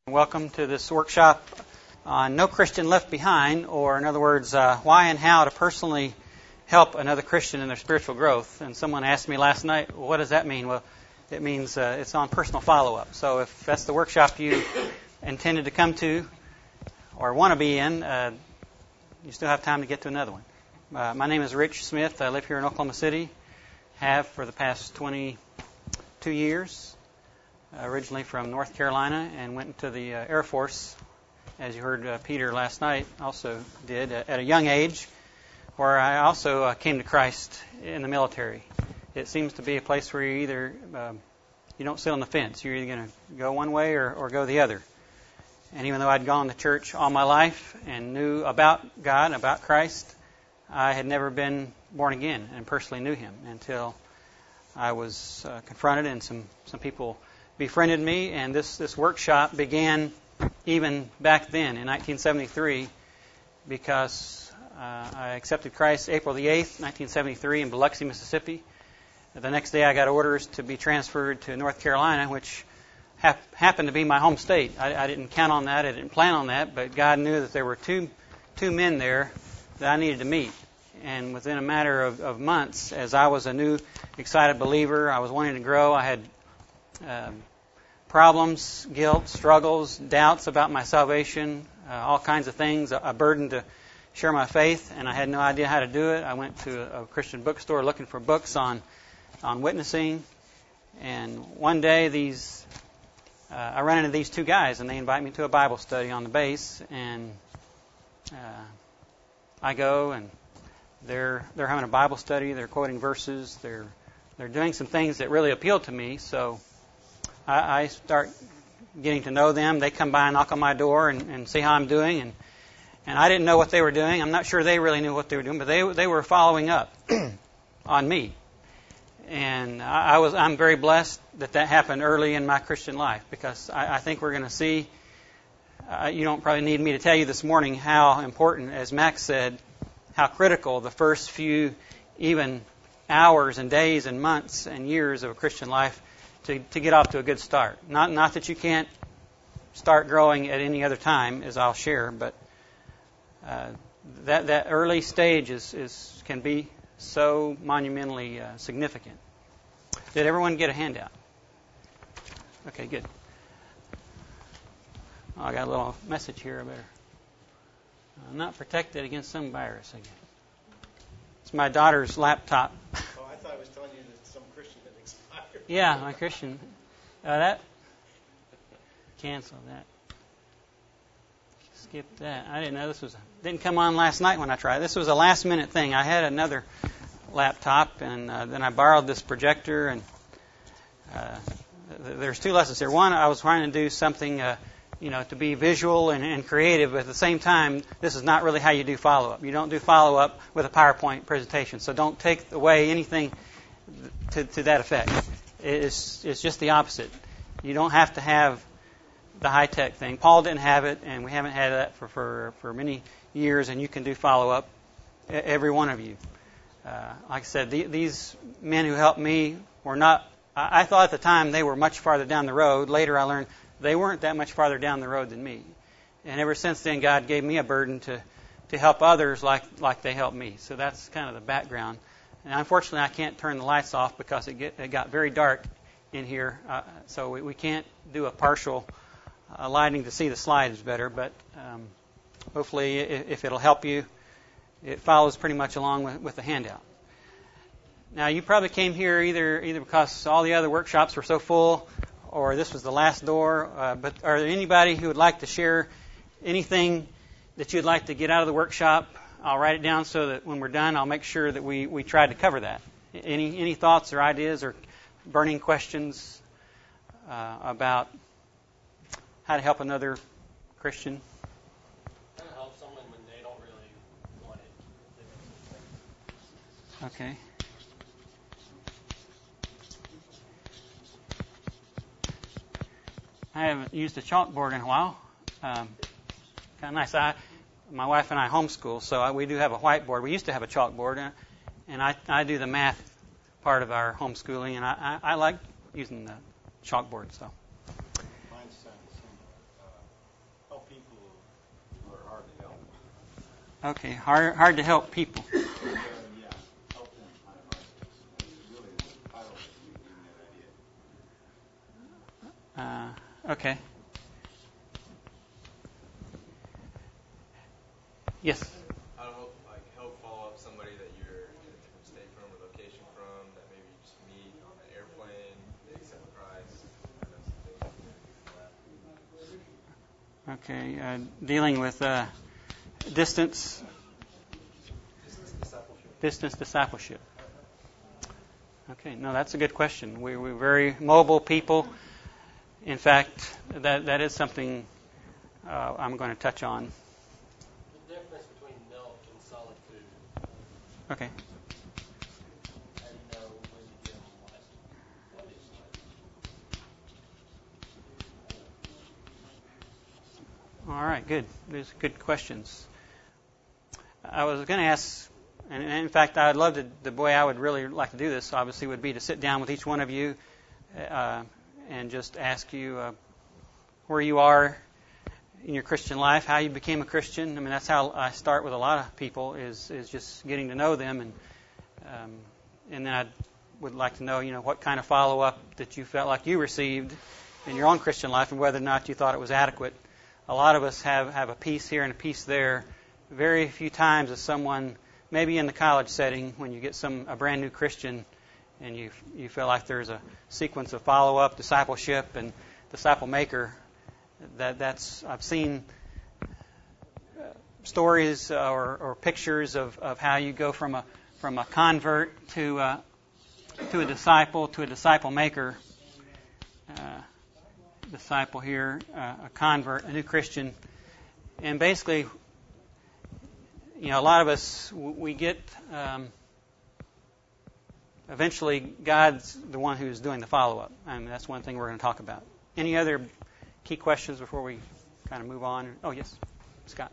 Welcome to this workshop on No Christian Left Behind, or in other words, why and how to personally help another Christian in their spiritual growth. And someone asked me last night, well, what does that mean? Well, it means it's on personal follow-up. So if that's the workshop you intended to come to or want to be in, you still have time to get to another one. My name is Rich Smith. I live here in Oklahoma City, have for the past 22 years. Originally from North Carolina, and went into the Air Force, as you heard Peter last night also did, at a young age, where I also came to Christ in the military. It seems to be a place where you either, you don't sit on the fence. You're either going to go one way or go the other. And even though I'd gone to church all my life and knew about God, about Christ, I had never been born again and personally knew Him until I was confronted, and some people befriended me, and this workshop began even back then in 1973 because I accepted Christ April the 8th, 1973 in Biloxi, Mississippi. The next day I got orders to be transferred to North Carolina, which happened to be my home state. I didn't count on that, I didn't plan on that, but God knew that there were two men there that I needed to meet. And within a matter of months, as I was a new, excited believer, I was wanting to grow. I had problems, guilt, struggles, doubts about my salvation, all kinds of things, a burden to share my faith, and I had no idea how to do it. I went to a Christian bookstore looking for books on witnessing, and one day I ran into these two guys, and they invite me to a Bible study on the base, and I go, and they're having a Bible study, they're quoting verses, they're doing some things that really appealed to me, so I start getting to know them. They come by and knock on my door and see how I'm doing, and I didn't know what they were doing. I'm not sure they really knew what they were doing, but they were following up on me, and I'm very blessed that happened early in my Christian life, because I think we're going to see. You don't probably need me to tell you this morning how important, as Max said, how critical the first few even hours and days and months and years of a Christian life to get off to a good start. Not that you can't start growing at any other time, as I'll share, but that early stage can be so monumentally significant. Did everyone get a handout? Okay, good. Oh, I got a little message here. I better. I'm not protected against some virus again. It's my daughter's laptop. Oh, I thought I was telling you that some Christian had expired. Yeah, my Christian. Cancel that. Skip that. I didn't know didn't come on last night when I tried. This was a last minute thing. I had another laptop, and then I borrowed this projector, and there's two lessons here. One, I was trying to do something to be visual and creative, but at the same time, this is not really how you do follow-up. You don't do follow-up with a PowerPoint presentation, so don't take away anything to that effect. It's just the opposite. You don't have to have the high-tech thing. Paul didn't have it, and we haven't had that for many years, and you can do follow-up, every one of you. Like I said, these men who helped me were not, I thought at the time they were much farther down the road. Later I learned they weren't that much farther down the road than me. And ever since then, God gave me a burden to help others like they helped me. So that's kind of the background. And unfortunately, I can't turn the lights off because it got very dark in here. So we can't do a partial lighting to see the slides better. But hopefully, if it'll help you, it follows pretty much along with the handout. Now, you probably came here either because all the other workshops were so full, or this was the last door, but are there anybody who would like to share anything that you'd like to get out of the workshop? I'll write it down so that when we're done, I'll make sure that we try to cover that. Any thoughts or ideas or burning questions about how to help another Christian? How to help someone when they don't really want it. Okay. I haven't used a chalkboard in a while. Kind of nice. My wife and I homeschool, so we do have a whiteboard. We used to have a chalkboard, and I do the math part of our homeschooling, and I like using the chalkboard. So. Mine's Okay, hard to help people. Yeah, help them find a narcissist. That's really the title of giving that idea. Okay. Yes. How to help follow up somebody that you're in a different state from or location from, that maybe you just meet on an airplane, they accept Christ. Okay, dealing with distance discipleship. Okay, no, that's a good question. We're very mobile people. In fact, that is something I'm going to touch on. The difference between milk and solid food. Okay. How do you know when to give them what is what? All right, good. These are good questions. I was going to ask, and in fact, I'd love to, the way I would really like to do this, obviously, would be to sit down with each one of you and just ask you where you are in your Christian life, how you became a Christian. I mean, that's how I start with a lot of people, is just getting to know them, and then I would like to know, what kind of follow-up that you felt like you received in your own Christian life, and whether or not you thought it was adequate. A lot of us have a piece here and a piece there. Very few times is someone, maybe in the college setting, when you get a brand new Christian, and you feel like there's a sequence of follow-up, discipleship, and disciple maker. I've seen stories or pictures of how you go from a convert to a disciple maker. Disciple here, a convert, a new Christian, and basically, a lot of us, we get. Eventually, God's the one who's doing the follow-up. I mean, that's one thing we're going to talk about. Any other key questions before we kind of move on? Oh, yes, Scott.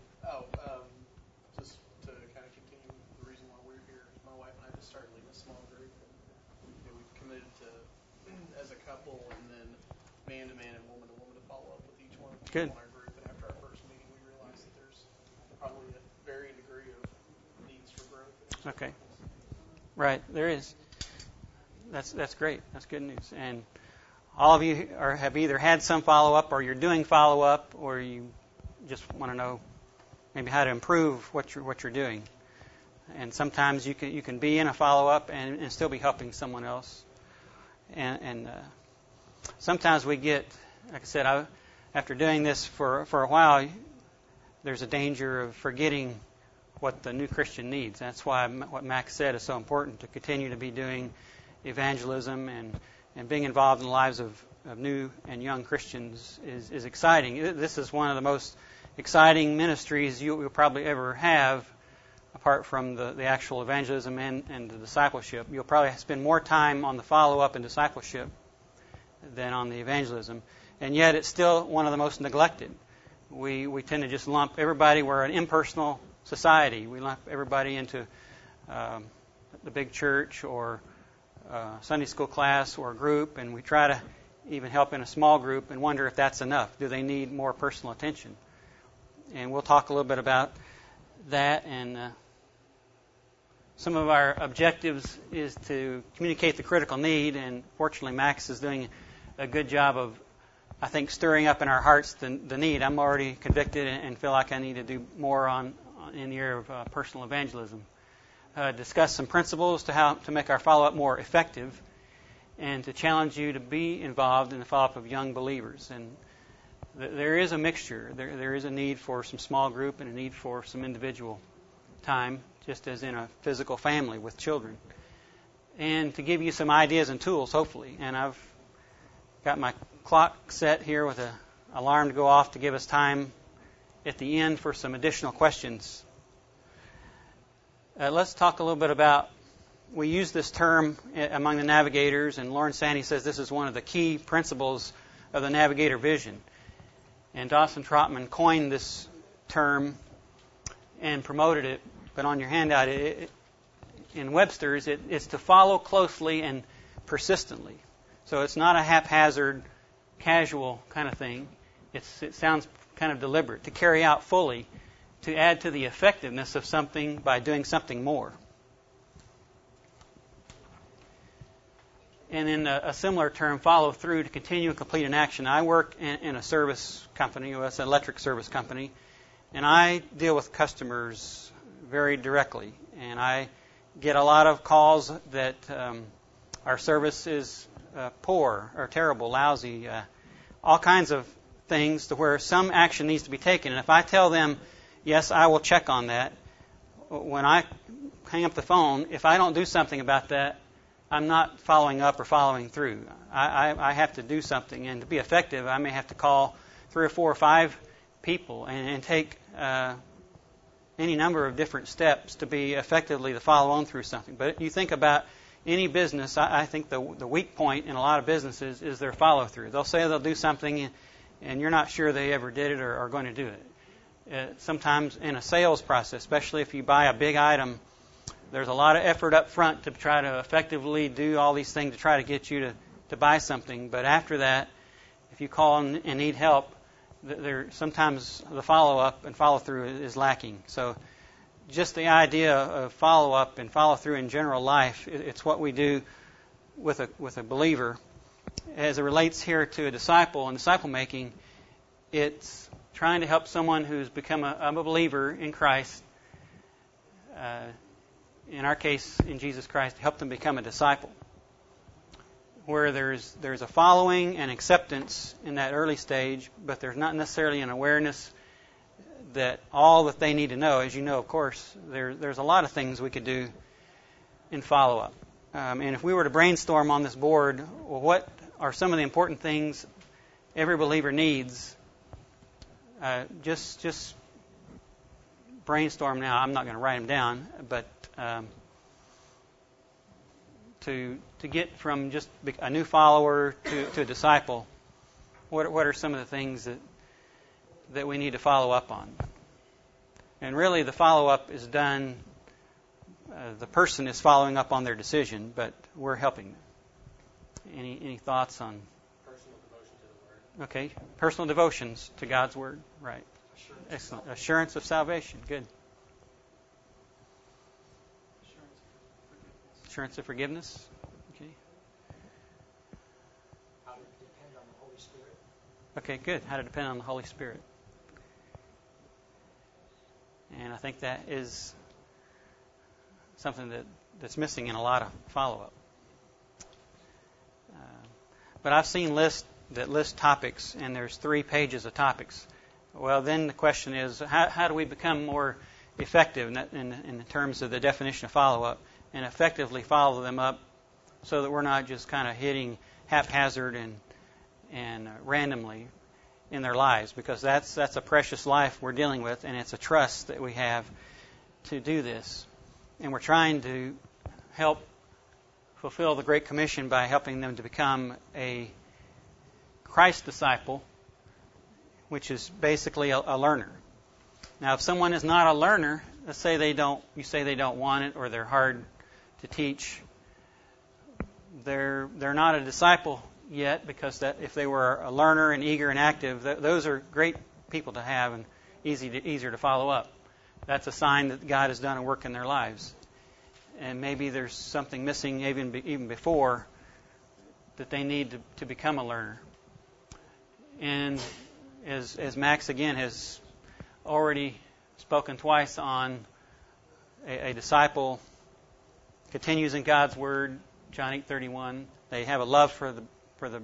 Just to kind of continue the reason why we're here, my wife and I just started leading a small group, and we've committed to, as a couple, and then man to man and woman to woman, to follow up with each one of the people in our group. And after our first meeting, we realized that there's probably a varying degree of needs for growth. Okay. Right, there is. That's great. That's good news. And all of you have either had some follow-up, or you're doing follow-up, or you just want to know maybe how to improve what you're doing. And sometimes you can be in a follow-up and still be helping someone else. And sometimes we get, like I said, after doing this for a while, there's a danger of forgetting what the new Christian needs. That's why what Max said is so important, to continue to be doing evangelism and being involved in the lives of new and young Christians is exciting. This is one of the most exciting ministries you'll probably ever have, apart from the actual evangelism and the discipleship. You'll probably spend more time on the follow-up and discipleship than on the evangelism. And yet it's still one of the most neglected. We tend to just lump everybody. We're an impersonal society. We lump everybody into the big church or Sunday school class or group, and we try to even help in a small group and wonder if that's enough. Do they need more personal attention? And we'll talk a little bit about that. And some of our objectives is to communicate the critical need, and fortunately Max is doing a good job of, I think, stirring up in our hearts the need. I'm already convicted and feel like I need to do more in the area of personal evangelism. Discuss some principles to how to make our follow-up more effective, and to challenge you to be involved in the follow-up of young believers. And there is a mixture. There is a need for some small group and a need for some individual time, just as in a physical family with children. And to give you some ideas and tools, hopefully. And I've got my clock set here with an alarm to go off to give us time at the end for some additional questions. Let's talk a little bit about, we use this term among the navigators, and Lauren Sandy says this is one of the key principles of the navigator vision. And Dawson Trotman coined this term and promoted it, but on your handout, in Webster's, it's to follow closely and persistently. So it's not a haphazard, casual kind of thing. It sounds kind of deliberate. To carry out fully to add to the effectiveness of something by doing something more. And in a similar term, follow through, to continue and complete an action. I work in a service company, it's an electric service company, and I deal with customers very directly. And I get a lot of calls that our service is poor or terrible, lousy, all kinds of things to where some action needs to be taken. And if I tell them, yes, I will check on that, when I hang up the phone, if I don't do something about that, I'm not following up or following through. I have to do something. And to be effective, I may have to call 3 or 4 or 5 people and take any number of different steps to be effectively to follow on through something. But you think about any business, I think the weak point in a lot of businesses is their follow-through. They'll say they'll do something, and you're not sure they ever did it or are going to do it. Sometimes in a sales process, especially if you buy a big item, there's a lot of effort up front to try to effectively do all these things to try to get you to buy something. But after that, if you call and need help, sometimes the follow-up and follow-through is lacking. So just the idea of follow-up and follow-through in general life, it's what we do with a believer. As it relates here to a disciple and disciple-making, it's trying to help someone who's become a believer in Christ, in our case, in Jesus Christ, help them become a disciple, where there's a following and acceptance in that early stage, but there's not necessarily an awareness that all that they need to know. As you know, of course, there's a lot of things we could do in follow-up. And if we were to brainstorm on this board, well, what are some of the important things every believer needs? Just brainstorm now. I'm not going to write them down, but to get from just a new follower to a disciple, what are some of the things that we need to follow up on? And really, the follow-up is done, the person is following up on their decision, but we're helping them. Any thoughts on? Personal devotion to the Word. Okay, personal devotions to God's Word, right. Assurance. Excellent. Assurance of salvation, good. Assurance of forgiveness, okay. How to depend on the Holy Spirit. Okay, good. How to depend on the Holy Spirit. And I think that is something that's missing in a lot of follow-up. But I've seen lists that list topics, and there's 3 pages of topics. Well, then the question is, how do we become more effective in terms of the definition of follow-up, and effectively follow them up so that we're not just kind of hitting haphazard and randomly in their lives, because that's a precious life we're dealing with, and it's a trust that we have to do this. And we're trying to help fulfill the Great Commission by helping them to become a Christ disciple, which is basically a learner. Now, if someone is not a learner, let's say you say they don't want it, or they're hard to teach, they're not a disciple yet, because that if they were a learner and eager and active, those are great people to have and easier to follow up. That's a sign that God has done a work in their lives. And maybe there's something missing even before that they need to become a learner. And as Max again has already spoken twice on, a disciple continues in God's Word, John 8:31. They have a love for the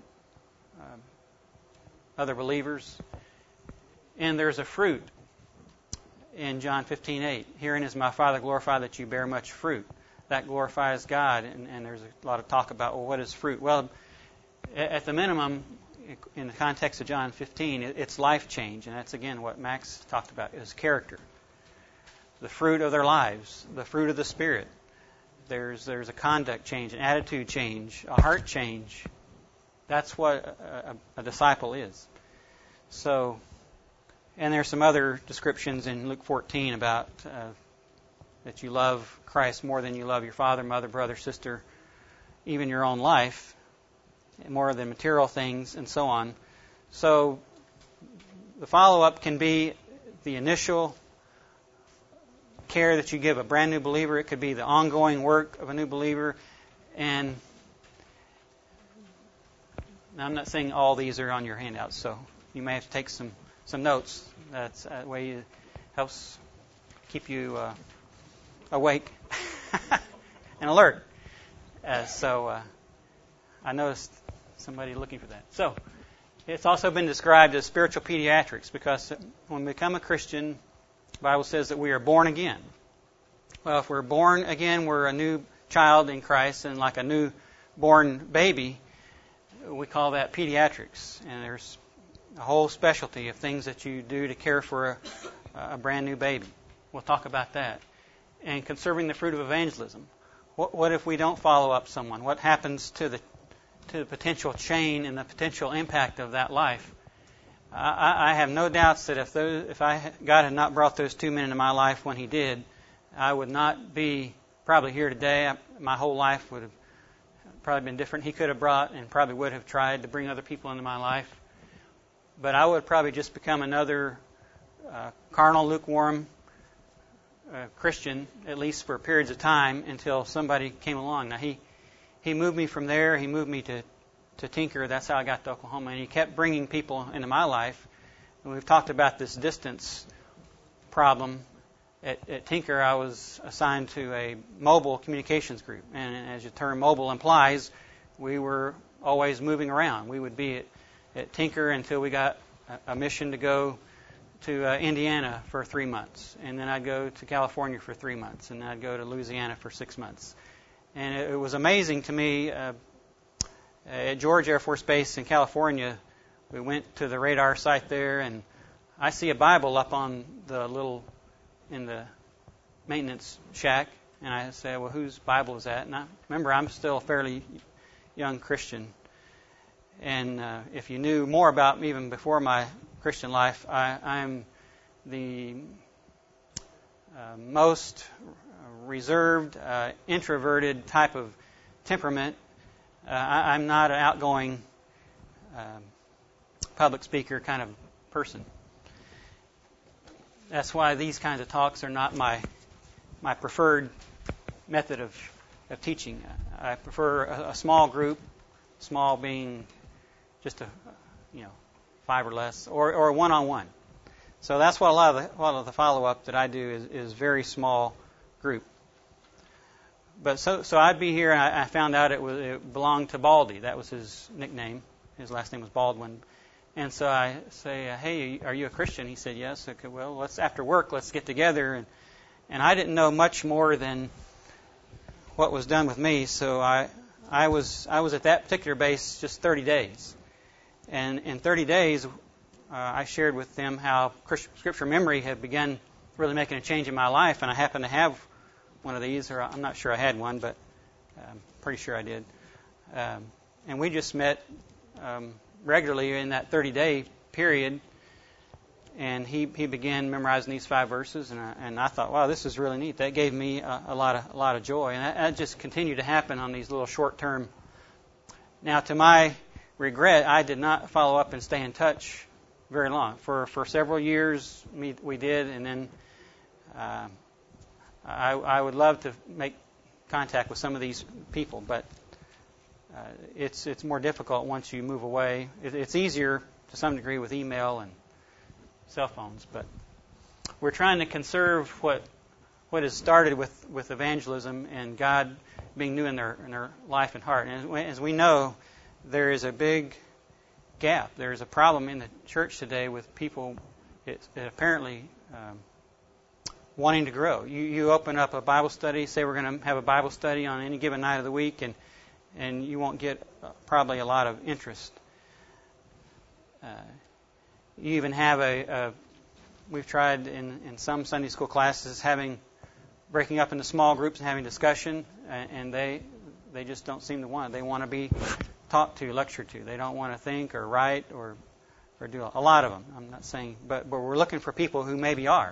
other believers, and there's a fruit in John 15:8. Herein is my Father glorified, that you bear much fruit. That glorifies God, and there's a lot of talk about, well, what is fruit? Well, at the minimum, in the context of John 15, it's life change, and that's again what Max talked about, is character. The fruit of their lives, the fruit of the Spirit. There's a conduct change, an attitude change, a heart change. That's what a disciple is. So, and there's some other descriptions in Luke 14 about that you love Christ more than you love your father, mother, brother, sister, even your own life, more than material things, and so on. So the follow-up can be the initial care that you give a brand new believer. It could be the ongoing work of a new believer. And now, I'm not saying all these are on your handouts, so you may have to take some notes. That's a way it helps keep you awake and alert. I noticed somebody looking for that. So, it's also been described as spiritual pediatrics because when we become a Christian, the Bible says that we are born again. Well, if we're born again, we're a new child in Christ, and like a newborn baby, we call that pediatrics. And there's a whole specialty of things that you do to care for a brand new baby. We'll talk about that. And conserving the fruit of evangelism. What if we don't follow up someone? What happens to the potential chain and the potential impact of that life? I have no doubts that if God had not brought those two men into my life when He did, I would not be probably here today. My whole life would have probably been different. He could have brought and probably would have tried to bring other people into my life. But I would probably just become another carnal, lukewarm Christian, at least for periods of time, until somebody came along. Now, He moved me from there. He moved me to Tinker. That's how I got to Oklahoma. And He kept bringing people into my life. And we've talked about this distance problem. At Tinker, I was assigned to a mobile communications group. And as the term mobile implies, we were always moving around. We would be at Tinker until we got a mission to go to Indiana for 3 months. And then I'd go to California for 3 months. And then I'd go to Louisiana for 6 months. And it was amazing to me. At George Air Force Base in California, we went to the radar site there, and I see a Bible up on in the maintenance shack, and I say, well, whose Bible is that? And remember, I'm still a fairly young Christian. And if you knew more about me even before my Christian life, I'm the most reserved, introverted type of temperament. I'm not an outgoing public speaker kind of person. That's why these kinds of talks are not my preferred method of teaching. I prefer a small group, small being just 5 or less, or a one-on-one. So that's what a lot of the follow-up that I do is very small group. But so I'd be here, and I found out it belonged to Baldy. That was his nickname. His last name was Baldwin. And so I say, hey, are you a Christian? He said, yes. Okay, well, after work, let's get together. And I didn't know much more than what was done with me. So I was at that particular base just 30 days. And in 30 days, I shared with them how Scripture memory had begun really making a change in my life. And I happened to have one of these, or I'm not sure I had one, but I'm pretty sure I did. And we just met regularly in that 30-day period, and he began memorizing these 5 verses, and I thought, wow, this is really neat. That gave me a lot of joy, and that just continued to happen on these little short-term. Now, to my regret, I did not follow up and stay in touch very long. For several years, we did, and then I would love to make contact with some of these people, but it's more difficult once you move away. It's easier to some degree with email and cell phones, but we're trying to conserve what has started with evangelism and God being new in their life and heart. And as we know, there is a big gap. There is a problem in the church today with people apparently wanting to grow. You open up a Bible study, say we're going to have a Bible study on any given night of the week, and you won't get probably a lot of interest. You even have we've tried in some Sunday school classes breaking up into small groups and having discussion, and they just don't seem to want it. They want to be taught to, lectured to. They don't want to think or write or do a lot of them. I'm not saying, but we're looking for people who maybe are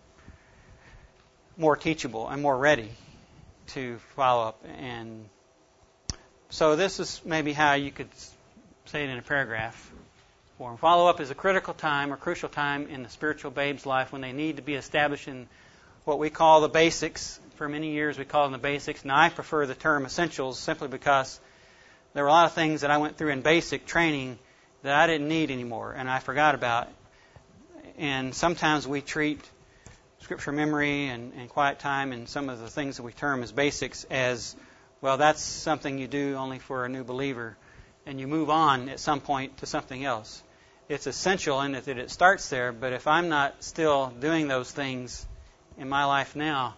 more teachable and more ready to follow up. And so this is maybe how you could say it in a paragraph form. Follow-up is a critical time or crucial time in the spiritual babe's life when they need to be established in what we call the basics. For many years we called them the basics. Now I prefer the term essentials simply because there were a lot of things that I went through in basic training that I didn't need anymore and I forgot about. And sometimes we treat scripture memory and quiet time and some of the things that we term as basics as, well, that's something you do only for a new believer. And you move on at some point to something else. It's essential in that it starts there, but if I'm not still doing those things in my life now,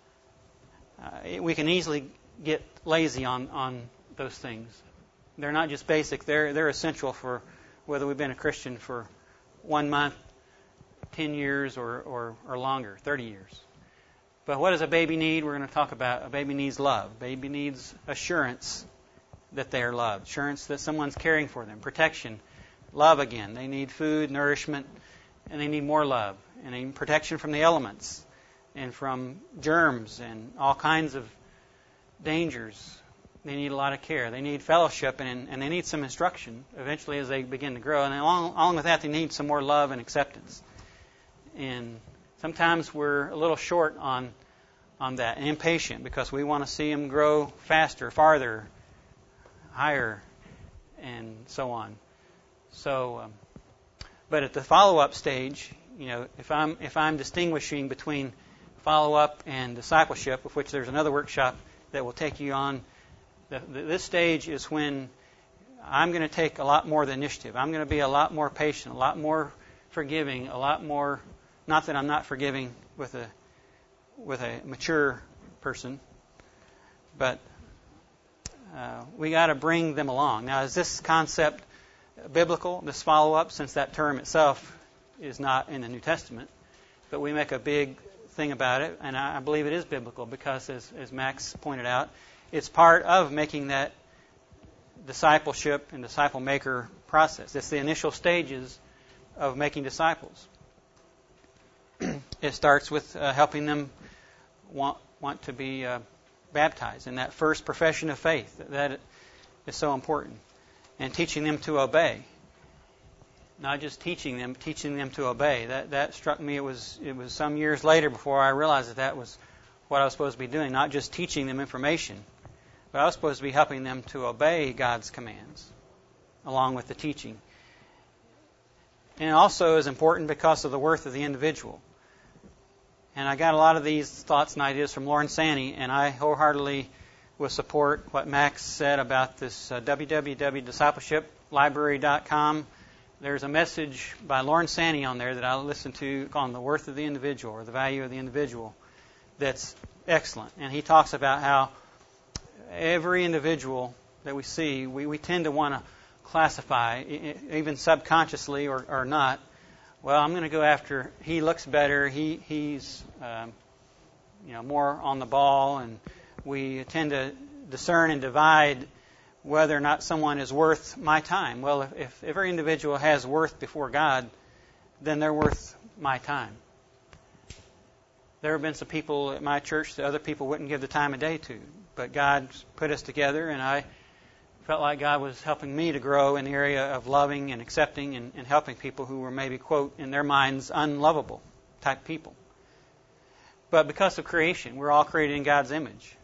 we can easily get lazy on those things. They're not just basic, they're essential for whether we've been a Christian for 1 month, 10 years, or longer, 30 years. But what does a baby need? We're going to talk about a baby needs love. A baby needs assurance that they are loved, assurance that someone's caring for them, protection, love again. They need food, nourishment, and they need more love. And they need protection from the elements and from germs and all kinds of dangers. They need a lot of care. They need fellowship and they need some instruction eventually as they begin to grow. And along with that, they need some more love and acceptance. And sometimes we're a little short on that and impatient because we want to see them grow faster, farther, higher, and so on. So, but at the follow-up stage, if I'm distinguishing between follow-up and discipleship, of which there's another workshop that will take you on, this stage is when I'm going to take a lot more of the initiative. I'm going to be a lot more patient, a lot more forgiving, a lot more. Not that I'm not forgiving with a mature person, but we got to bring them along. Now, is this concept biblical, this follow-up, since that term itself is not in the New Testament? But we make a big thing about it, and I believe it is biblical because, as Max pointed out, it's part of making that discipleship and disciple maker process. It's the initial stages of making disciples. It starts with helping them want to be baptized, and that first profession of faith, that is so important. And teaching them to obey. Not just teaching them to obey. That struck me. It was some years later before I realized that was what I was supposed to be doing. Not just teaching them information, but I was supposed to be helping them to obey God's commands along with the teaching. And it also is important because of the worth of the individual. And I got a lot of these thoughts and ideas from Lauren Sanney, and I wholeheartedly will support what Max said about this www.discipleshiplibrary.com. There's a message by Lauren Sanney on there that I listened to called The Worth of the Individual, or The Value of the Individual, that's excellent. And he talks about how every individual that we see, we tend to want to classify, even subconsciously or not. Well, I'm going to go after, he looks better, he's more on the ball, and we tend to discern and divide whether or not someone is worth my time. Well, if every individual has worth before God, then they're worth my time. There have been some people at my church that other people wouldn't give the time of day to, but God put us together, and I felt like God was helping me to grow in the area of loving and accepting and helping people who were maybe, quote, in their minds, unlovable type people. But because of creation, we're all created in God's image.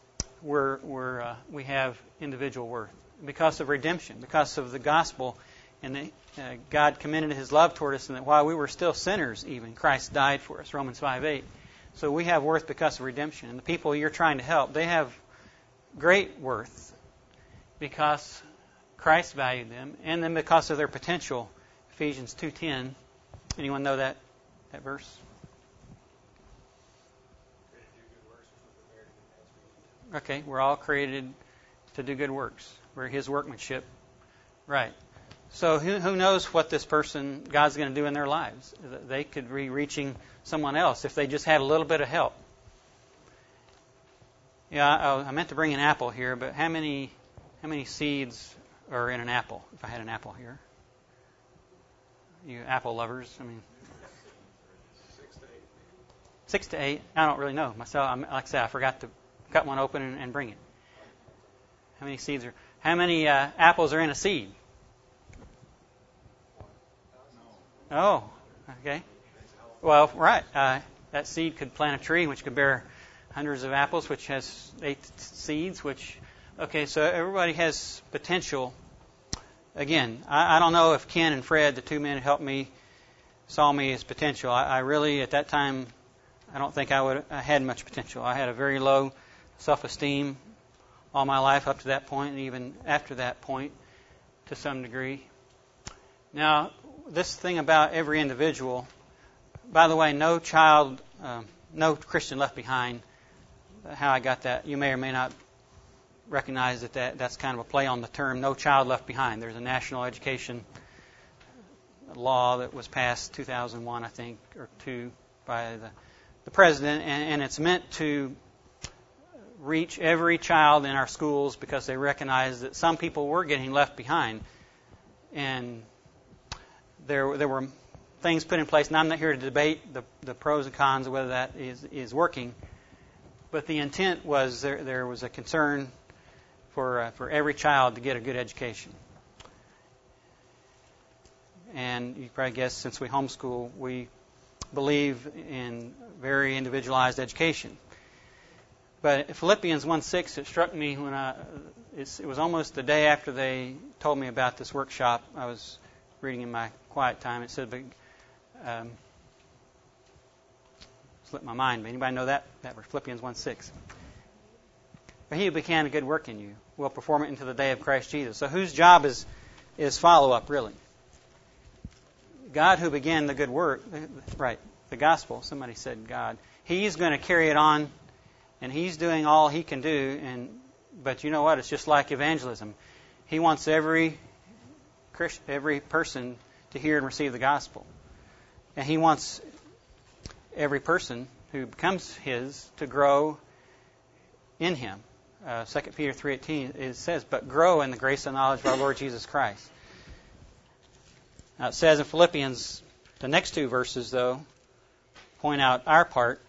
We have individual worth. Because of redemption, because of the gospel, and God commended His love toward us, and that while we were still sinners even, Christ died for us, Romans 5:8. So we have worth because of redemption. And the people you're trying to help, they have great worth because Christ valued them, and then because of their potential. Ephesians 2:10. Anyone know that verse? Okay, we're all created to do good works. We're His workmanship. Right. So who knows what this person, God's going to do in their lives? They could be reaching someone else if they just had a little bit of help. Yeah, I meant to bring an apple here, but how many seeds are in an apple? If I had an apple here, you apple lovers. I mean, 6 to 8. I don't really know myself. Like I said, I forgot to cut one open and bring it. How many seeds are? How many apples are in a seed? Oh, okay. Well, right. that seed could plant a tree, which could bear hundreds of apples, which has 8 seeds, so everybody has potential. Again, I don't know if Ken and Fred, the two men who helped me, saw me as potential. I really, at that time, I don't think I had much potential. I had a very low self-esteem all my life up to that point, and even after that point to some degree. Now, this thing about every individual, by the way, no Christian left behind. How I got that, you may or may not recognize that's kind of a play on the term no child left behind. There's a national education law that was passed 2001, I think, or 2 by the president, and it's meant to reach every child in our schools because they recognize that some people were getting left behind. And there were things put in place, and I'm not here to debate the pros and cons of whether that is working, but the intent was there was a concern for every child to get a good education. And you probably guess, since we homeschool, we believe in very individualized education. But Philippians 1:6, it struck me when it was almost the day after they told me about this workshop. I was reading in my quiet time. It said, slipped my mind. Anybody know that? That was Philippians 1:6. But he who began a good work in you will perform it into the day of Christ Jesus. So whose job is follow-up, really? God who began the good work, right, the gospel, somebody said God. He's going to carry it on, and He's doing all He can do. But you know what? It's just like evangelism. He wants every person to hear and receive the gospel. And He wants every person who becomes His to grow in Him. 2 Peter 3:18, it says, but grow in the grace and knowledge of our Lord Jesus Christ. Now it says in Philippians, the next 2 verses, though, point out our part.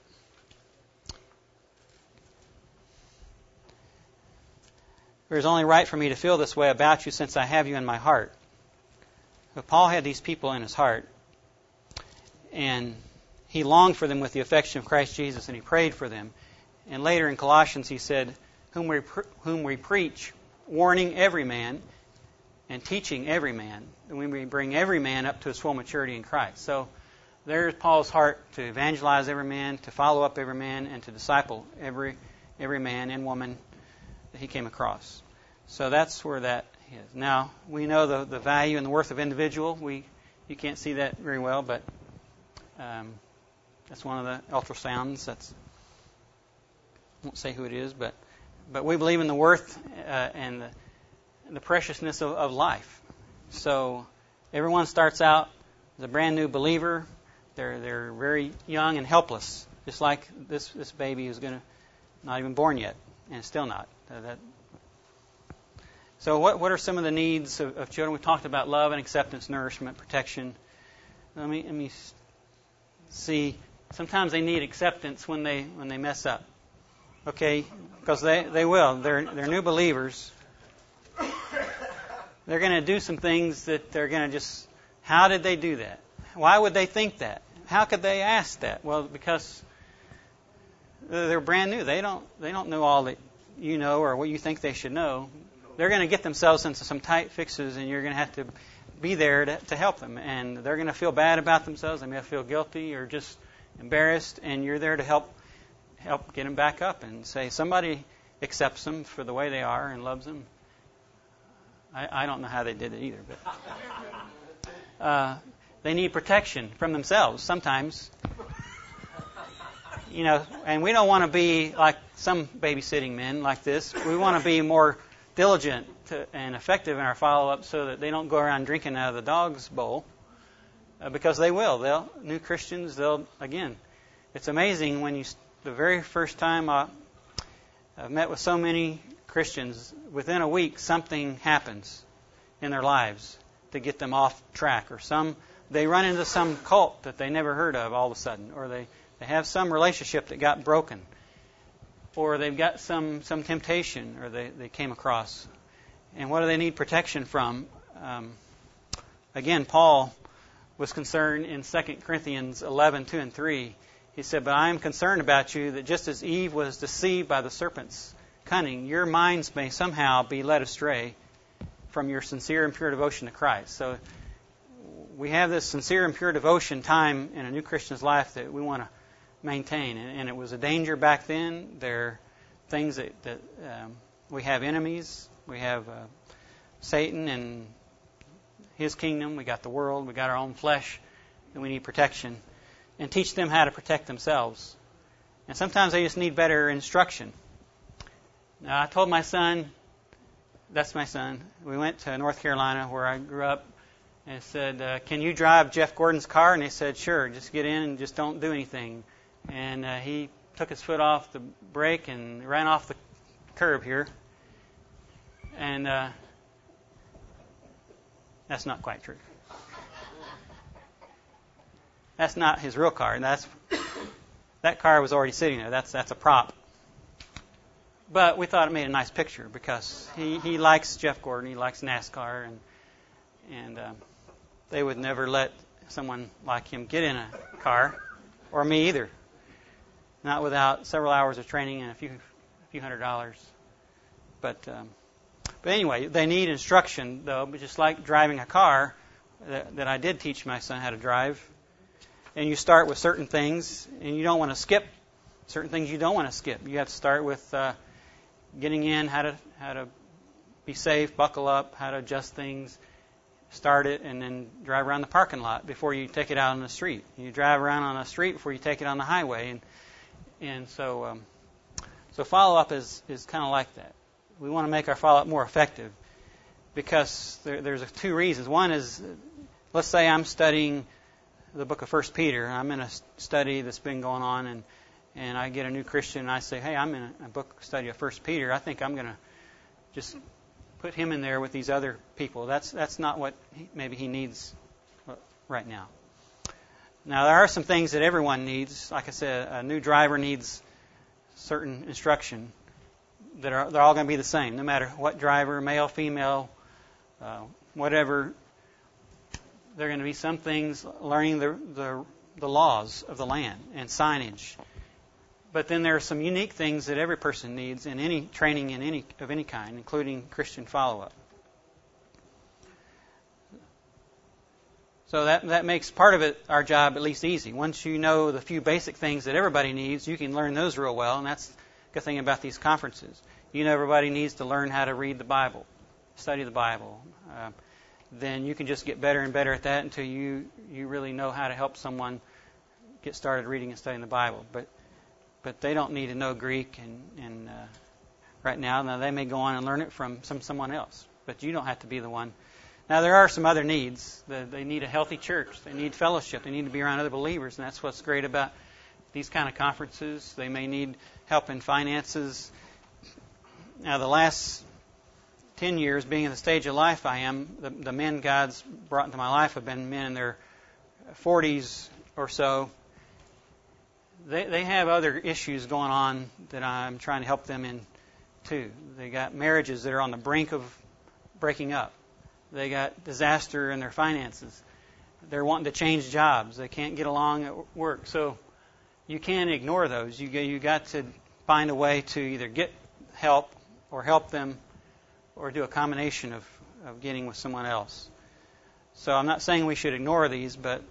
It is only right for me to feel this way about you since I have you in my heart. But Paul had these people in his heart, and he longed for them with the affection of Christ Jesus, and he prayed for them. And later in Colossians he said, whom we preach, warning every man and teaching every man, and we bring every man up to his full maturity in Christ. So there's Paul's heart to evangelize every man, to follow up every man, and to disciple every man and woman that he came across. So that's where that is. Now, we know the value and the worth of individual. You can't see that very well, but that's one of the ultrasounds. I won't say who it is, but we believe in the worth and the preciousness of life. So everyone starts out as a brand new believer. They're very young and helpless, just like this baby who's not even born yet, and still not. So what are some of the needs of children? We talked about love and acceptance, nourishment, protection. Let me see. Sometimes they need acceptance when they mess up. Okay, because they will. They're new believers. They're going to do some things that they're going to just. How did they do that? Why would they think that? How could they ask that? Well, because they're brand new. They don't know all that you know or what you think they should know. They're going to get themselves into some tight fixes, and you're going to have to be there to help them. And they're going to feel bad about themselves. They may feel guilty or just embarrassed, and you're there to help get them back up and say somebody accepts them for the way they are and loves them. I don't know how they did it either, but they need protection from themselves sometimes. And we don't want to be like some babysitting men like this. We want to be more diligent and effective in our follow-up so that they don't go around drinking out of the dog's bowl, because they will. New Christians, again, it's amazing when the very first time I've met with so many Christians, within a week something happens in their lives to get them off track, or they run into some cult that they never heard of all of a sudden, or they have some relationship that got broken, or they've got some temptation or they came across. And what do they need protection from? Again, Paul was concerned in 2 Corinthians 11:2 and 3. He said, but I am concerned about you that just as Eve was deceived by the serpent's cunning, your minds may somehow be led astray from your sincere and pure devotion to Christ. So we have this sincere and pure devotion time in a new Christian's life that we want to maintain. And it was a danger back then. There are things that we have enemies. We have Satan and his kingdom. We got the world. We got our own flesh. And we need protection. And teach them how to protect themselves. And sometimes they just need better instruction. Now, I told my son, that's my son, we went to North Carolina where I grew up, and I said, can you drive Jeff Gordon's car? And they said, sure, just get in and just don't do anything. And he took his foot off the brake and ran off the curb here. And that's not quite true. That's not his real car. That car was already sitting there. That's a prop. But we thought it made a nice picture because he likes Jeff Gordon. He likes NASCAR, and they would never let someone like him get in a car, or me either. Not without several hours of training and a few $100s. But anyway, they need instruction though. But just like driving a car that I did teach my son how to drive. And you start with certain things, and you don't want to skip certain things you don't want to skip. You have to start with getting in, how to be safe, buckle up, how to adjust things, start it, and then drive around the parking lot before you take it out on the street. You drive around on the street before you take it on the highway, and so follow-up is kind of like that. We want to make our follow-up more effective because there's two reasons. One is, let's say I'm studying the book of 1 Peter. I'm in a study that's been going on, and I get a new Christian, and I say, hey, I'm in a book study of 1 Peter. I think I'm going to just put him in there with these other people. That's not what maybe he needs right now. Now, there are some things that everyone needs. Like I said, a new driver needs certain instruction. They're all going to be the same, no matter what driver, male, female, whatever. There are going to be some things learning the laws of the land and signage. But then there are some unique things that every person needs in any training of any kind, including Christian follow-up. So that makes part of it, our job, at least easy. Once you know the few basic things that everybody needs, you can learn those real well, and that's the good thing about these conferences. You know everybody needs to learn how to read the Bible, study the Bible. Then you can just get better and better at that until you really know how to help someone get started reading and studying the Bible. But they don't need to know Greek and right now. Now they may go on and learn it from someone else, but you don't have to be the one. Now there are some other needs. They need a healthy church. They need fellowship. They need to be around other believers, and that's what's great about these kind of conferences. They may need help in finances. Now the last 10 years, being in the stage of life I am, the men God's brought into my life have been men in their 40s or so. They have other issues going on that I'm trying to help them in too. They got marriages that are on the brink of breaking up. They got disaster in their finances. They're wanting to change jobs. They can't get along at work. So you can't ignore those. You got to find a way to either get help or help them, or do a combination of getting with someone else. So I'm not saying we should ignore these, but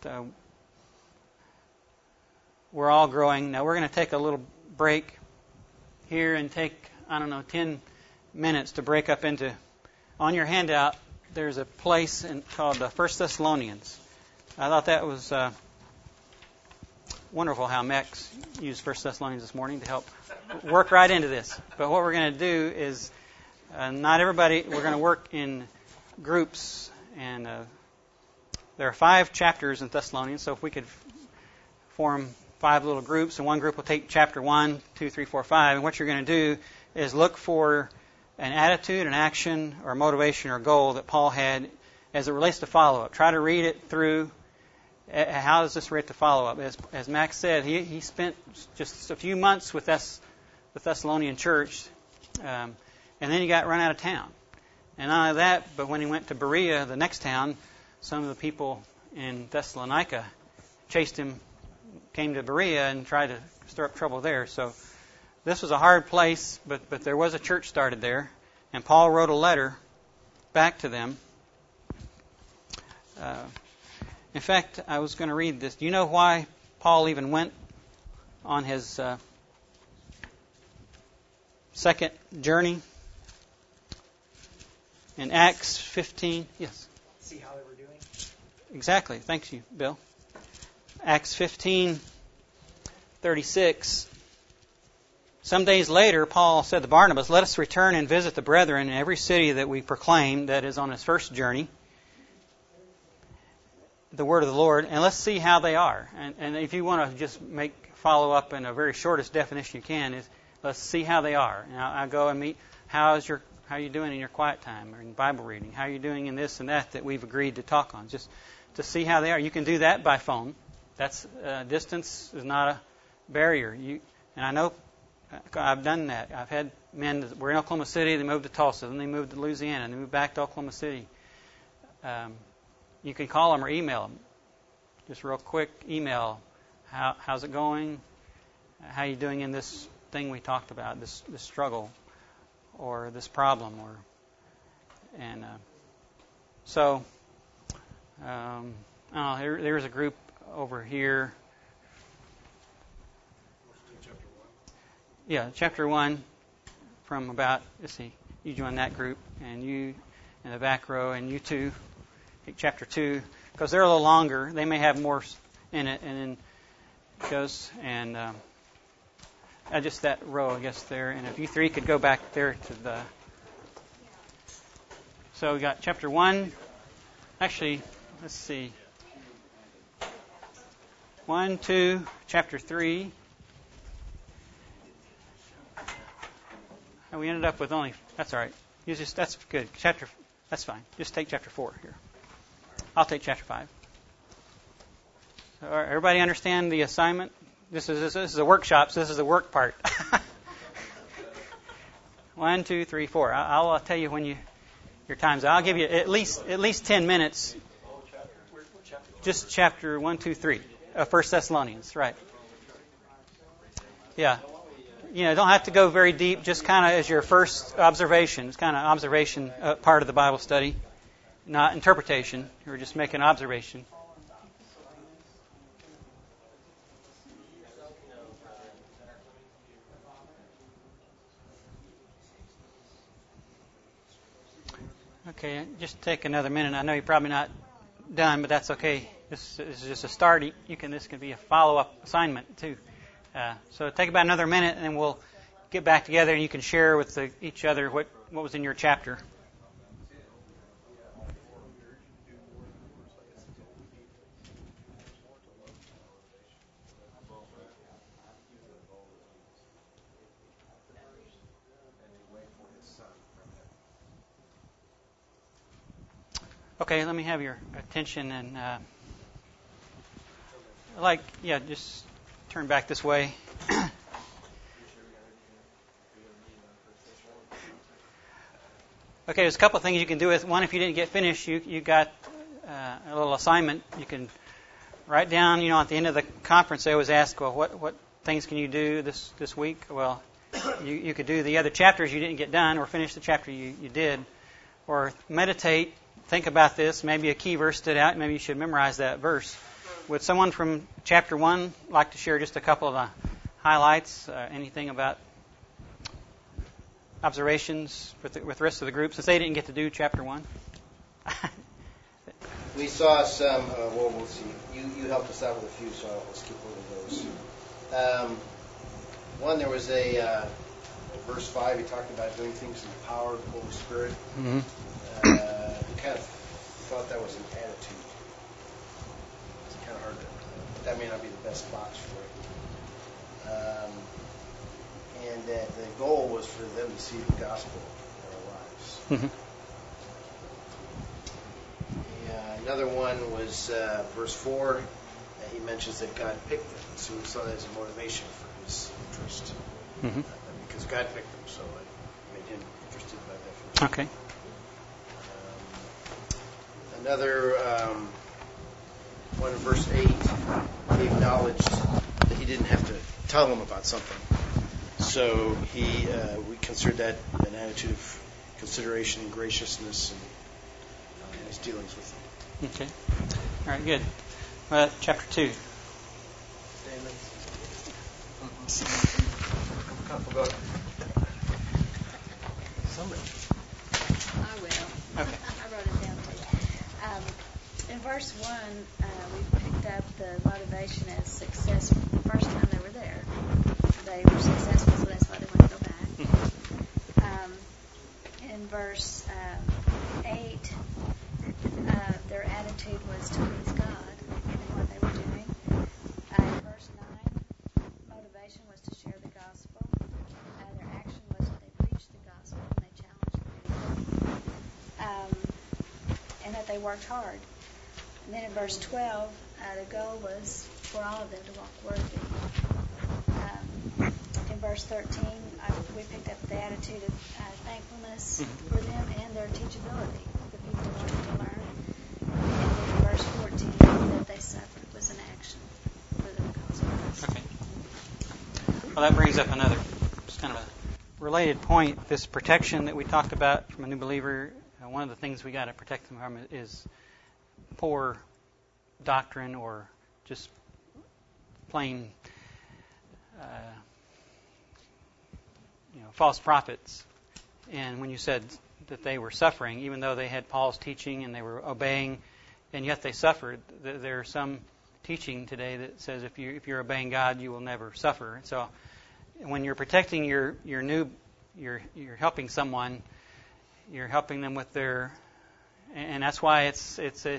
we're all growing. Now we're going to take a little break here and take, 10 minutes to break up into, on your handout, there's a place called 1 Thessalonians. I thought that was wonderful how Max used 1 Thessalonians this morning to help work right into this. But what we're going to do is, not everybody, we're going to work in groups, and there are 5 chapters in Thessalonians, so if we could form 5 little groups, and one group will take chapter 1, 2, 3, 4, 5, and what you're going to do is look for an attitude, an action, or motivation or goal that Paul had as it relates to follow-up. Try to read it through. How does this relate to follow-up? As Max said, he spent just a few months with the Thessalonian church, and then he got run out of town. And not only that, but when he went to Berea, the next town, some of the people in Thessalonica chased him came to Berea and tried to stir up trouble there. So this was a hard place, but there was a church started there, and Paul wrote a letter back to them. In fact, I was going to read this. Do you know why Paul even went on his second journey? In Acts 15, yes. See how they were doing? Exactly. Thank you, Bill. Acts 15:36. Some days later, Paul said to Barnabas, "Let us return and visit the brethren in every city that we proclaimed," that is on his first journey, "the word of the Lord, and let's see how they are." And if you want to just follow up in a very shortest definition you can, is let's see how they are. Now I go and meet. How are you doing in your quiet time or in Bible reading? How are you doing in this and that we've agreed to talk on? Just to see how they are. You can do that by phone. That's distance is not a barrier. And I know I've done that. I've had men that were in Oklahoma City. They moved to Tulsa, then they moved to Louisiana, and they moved back to Oklahoma City. You can call them or email them. Just real quick email. How's it going? How are you doing in this thing we talked about? This struggle or this problem, there's a group over here. Yeah, chapter 1 from about, let's see, you join that group, and you in the back row, and you too, take chapter 2, because they're a little longer. They may have more in it, and then it goes, and just that row, I guess, there. And if you three could go back there to the... So we got chapter 1. Actually, let's see. 1, 2, chapter 3. And we ended up with only... That's all right. That's good. That's fine. Just take chapter 4 here. I'll take chapter 5. So, everybody understand the assignment? This is a workshop, so this is the work part. 1, 2, 3, 4. I'll tell you when your time's out. I'll give you at least 10 minutes. Just chapter 1, 2, 3. 1 Thessalonians, right? Yeah. Don't have to go very deep. Just kind of as your first observation. It's kind of observation part of the Bible study, not interpretation. We're just making observation. Okay, just take another minute. I know you're probably not done, but that's okay. This is just a start. This can be a follow-up assignment too. So take about another minute, and then we'll get back together, and you can share with each other what was in your chapter. Okay, let me have your attention and just turn back this way. Okay, there's a couple of things you can do with one. If you didn't get finished, you got a little assignment. You can write down. At the end of the conference, they always ask, well, what things can you do this week? Well, you could do the other chapters you didn't get done, or finish the chapter you did, or meditate. Think about this. Maybe a key verse stood out. Maybe you should memorize that verse. Would someone from chapter 1 like to share just a couple of the highlights? Anything about observations with the rest of the group, since they didn't get to do chapter 1? We saw some, we'll see. You helped us out with a few, so I'll skip over those. One, there was verse 5, he talked about doing things in the power of the Holy Spirit. Mm-hmm. Kind of thought that was an attitude. It's kind of hard that may not be the best box for it. And that the goal was for them to see the gospel in their lives. Mm-hmm. Another one was verse 4. He mentions that God picked them, so we saw that as a motivation for his interest. Mm-hmm. Because God picked them, so it made him interested by definition. Okay. Another one in verse 8, he acknowledged didn't have to tell them about something. So we considered that an attitude of consideration and graciousness in his dealings with them. Okay. All right, good. Chapter 2. I will. Okay. I wrote it down too. In verse 1, we picked up the motivation as successful. The first time they were there, they were successful, so that's why they want to go back. In verse 8, their attitude was to please God in what they were doing. In verse 9, motivation was to share the gospel. Their action was that they preached the gospel and they challenged the people. And that they worked hard. And then in verse 12, the goal was for all of them to walk worthy. In verse 13, we picked up the attitude of thankfulness for them and their teachability, the people wanting to learn. And then in verse 14, that they suffered was an action for the cause of Christ. Okay. Well, that brings up another, just kind of a related point. This protection that we talked about from a new believer, one of the things we got to protect them from is poor doctrine or just plain false prophets. And when you said that they were suffering, even though they had Paul's teaching and they were obeying, and yet they suffered, there's some teaching today that says if you're obeying God, you will never suffer. And so when you're protecting you're helping someone, you're helping them with their, and that's why it's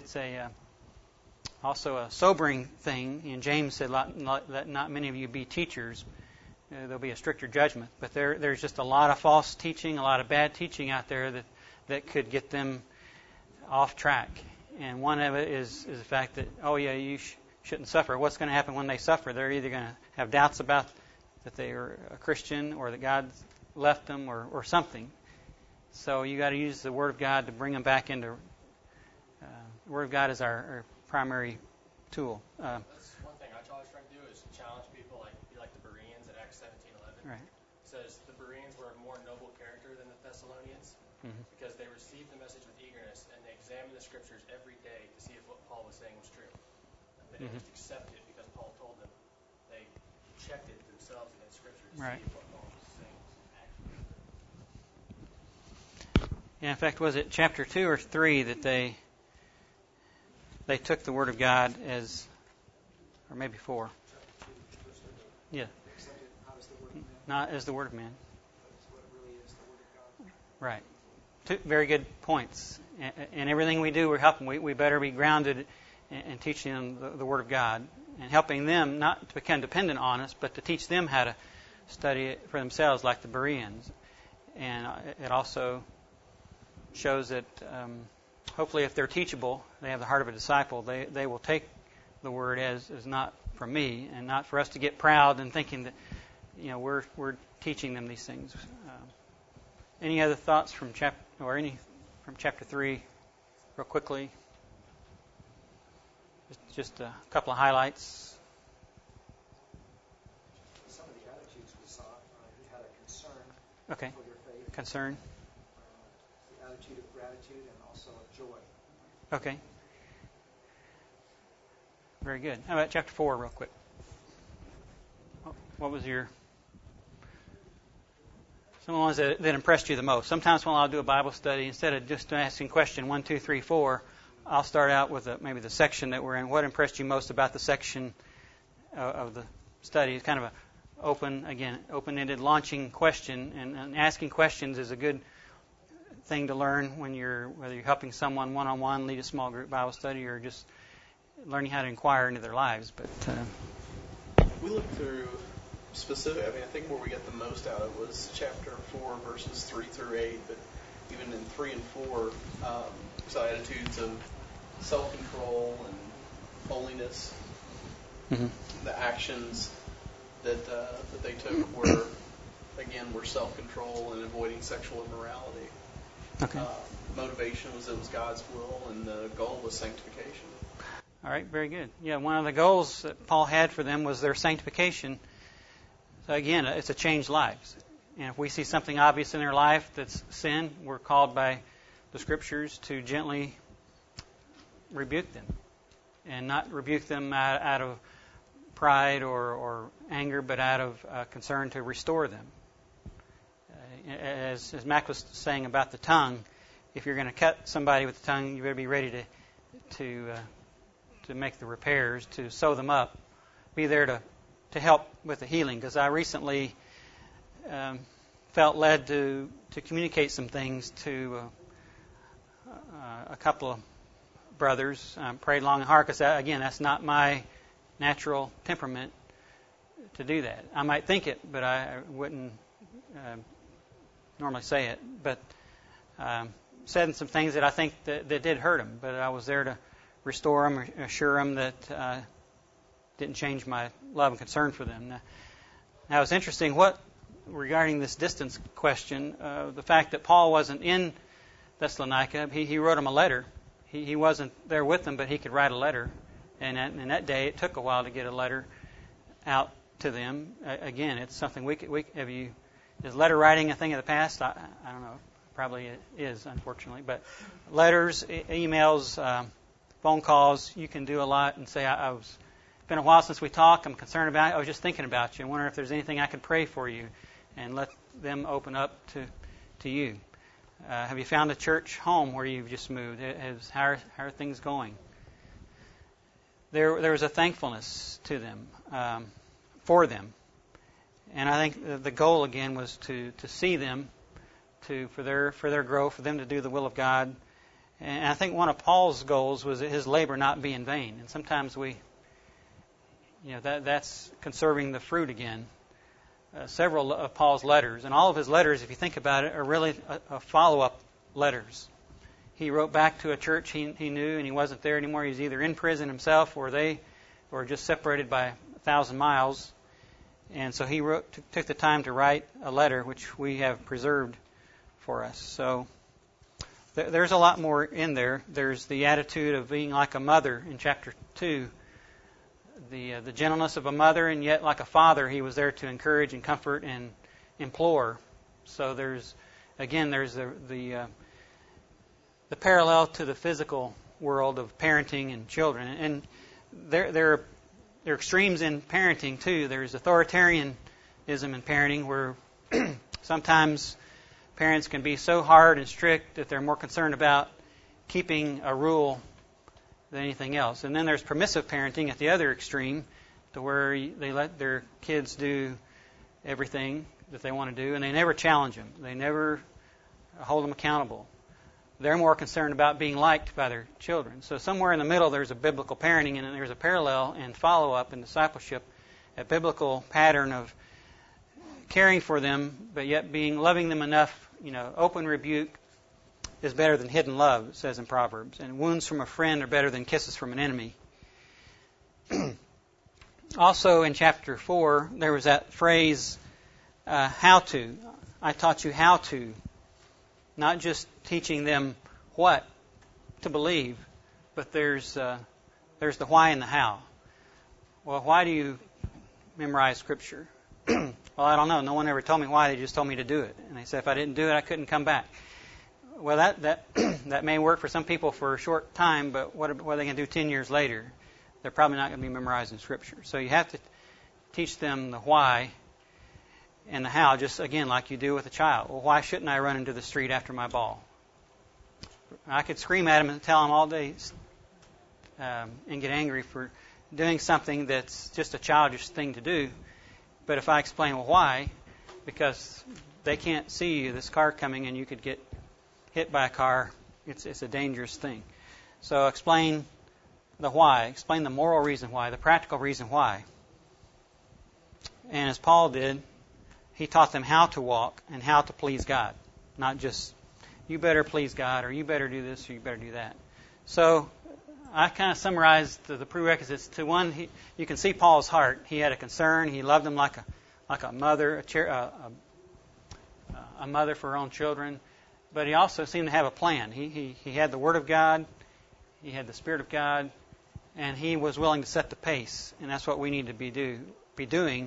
also a sobering thing. And James said, "Let not many of you be teachers. There'll be a stricter judgment." But there's just a lot of false teaching, a lot of bad teaching out there that could get them off track. And one of it is the fact that, you shouldn't suffer. What's going to happen when they suffer? They're either going to have doubts about that they are a Christian or that God left them or something. So you got to use the Word of God to bring them back into. The Word of God is our primary tool. That's one thing I always try to do is challenge people, like the Bereans in Acts 17:11. Right. It says the Bereans were a more noble character than the Thessalonians because they received the message with eagerness and they examined the Scriptures every day to see if what Paul was saying was true. They didn't just accept it because Paul told them. They checked it themselves against Scripture to see if what Paul was saying was actually true. Yeah, in fact, was it chapter 2 or 3 that they took the Word of God as, or maybe 4? Yeah. Not as the Word of man. Right. Two very good points. And everything we do, we're helping. We better be grounded in teaching them the Word of God and helping them not to become dependent on us, but to teach them how to study it for themselves, like the Bereans. And it also shows that hopefully if they're teachable, they have the heart of a disciple, they will take the Word as is not from me and not for us to get proud and thinking that we're teaching them these things. Any other thoughts from chapter 3 real quickly? Just a couple of highlights. Some of the attitudes we saw, he had a concern for their faith. Concern. The attitude of gratitude and also of joy. Okay. Very good. How about chapter 4 real quick? What was some of the ones that impressed you the most? Sometimes when I'll do a Bible study, instead of just asking question 1, 2, 3, 4, I'll start out with maybe the section that we're in. What impressed you most about the section of the study? It's kind of a open-ended launching question, and asking questions is a good thing to learn whether you're helping someone one-on-one, lead a small group Bible study, or just learning how to inquire into their lives. But we looked through specific. I think where we got the most out of was chapter 4, verses 3 through 8. But even in 3 and 4, saw attitudes of self-control and holiness. The actions that they took were self-control and avoiding sexual immorality. Okay. Motivation was it was God's will, and the goal was sanctification. All right, very good. Yeah, one of the goals that Paul had for them was their sanctification. So again, it's a changed lives. And if we see something obvious in their life that's sin, we're called by the Scriptures to gently rebuke them. And not rebuke them out of pride or anger, but out of concern to restore them. As Mac was saying about the tongue, if you're going to cut somebody with the tongue, you better be ready to make the repairs, to sew them up, be there to help with the healing. Because I recently felt led to communicate some things to a couple of brothers. Prayed long and hard because, again, that's not my natural temperament to do that. I might think it, but I wouldn't normally say it. But said some things that I think that did hurt them. But I was there to restore them, assure them that didn't change my love and concern for them. Now it's interesting regarding this distance question, the fact that Paul wasn't in Thessalonica, he wrote them a letter. He wasn't there with them, but he could write a letter. And in that day, it took a while to get a letter out to them. Again, it's something is letter writing a thing of the past? I don't know. Probably it is, unfortunately. But letters, emails, phone calls, you can do a lot and say, it's been a while since we talked. I'm concerned about you. I was just thinking about you. I wonder if there's anything I could pray for you, and let them open up to you. Have you found a church home where you've just moved? How are things going? There was a thankfulness to them, for them. And I think the goal again was to see them, for their growth, for them to do the will of God. And I think one of Paul's goals was that his labor not be in vain. And sometimes that's conserving the fruit again. Several of Paul's letters, and all of his letters, if you think about it, are really a follow-up letters. He wrote back to a church he knew, and he wasn't there anymore. He was either in prison himself, or they were just separated by 1,000 miles. And so he took the time to write a letter, which we have preserved for us. So there's a lot more in there. There's the attitude of being like a mother in chapter 2. The gentleness of a mother, and yet like a father, he was there to encourage and comfort and implore. So there's the parallel to the physical world of parenting and children. And there are extremes in parenting too. There's authoritarianism in parenting, where sometimes parents can be so hard and strict that they're more concerned about keeping a rule than anything else. And then there's permissive parenting at the other extreme, to where they let their kids do everything that they want to do, and they never challenge them. They never hold them accountable. They're more concerned about being liked by their children. So somewhere in the middle, there's a biblical parenting, and there's a parallel and follow-up and discipleship, a biblical pattern of caring for them, but yet loving them enough. Open rebuke is better than hidden love, it says in Proverbs. And wounds from a friend are better than kisses from an enemy. Also in chapter 4, there was that phrase, how to. I taught you how to. Not just teaching them what to believe, but there's the why and the how. Well, why do you memorize Scripture? Well, I don't know. No one ever told me why. They just told me to do it. And they said if I didn't do it, I couldn't come back. Well, that may work for some people for a short time, but what are they going to do 10 years later? They're probably not going to be memorizing Scripture. So you have to teach them the why and the how, just again like you do with a child. Well, why shouldn't I run into the street after my ball? I could scream at them and tell them all day and get angry for doing something that's just a childish thing to do. But if I explain, well, why? Because they can't see you, this car coming, and you could get hit by a car. It's a dangerous thing. So explain the why. Explain the moral reason why, the practical reason why. And as Paul did, he taught them how to walk and how to please God. Not just, you better please God, or you better do this, or you better do that. So I kind of summarized the prerequisites to one. You can see Paul's heart. He had a concern. He loved them like a mother, a mother for her own children. But he also seemed to have a plan. He had the Word of God. He had the Spirit of God. and He was willing to set the pace, and that's what we need to be doing.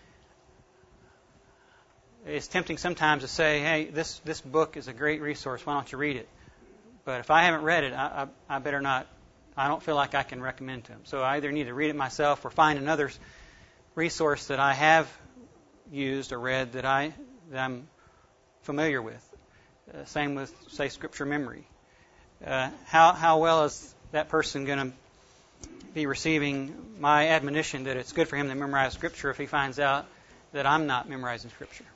It's tempting sometimes to say, hey, this book is a great resource, why don't you read it? But if I haven't read it, I better not. I don't feel like I can recommend to them. So I either need to read it myself or find another resource that I have used or read that I'm familiar with. Same with, say, Scripture memory. How well is that person going to be receiving my admonition that it's good for him to memorize Scripture if he finds out that I'm not memorizing Scripture?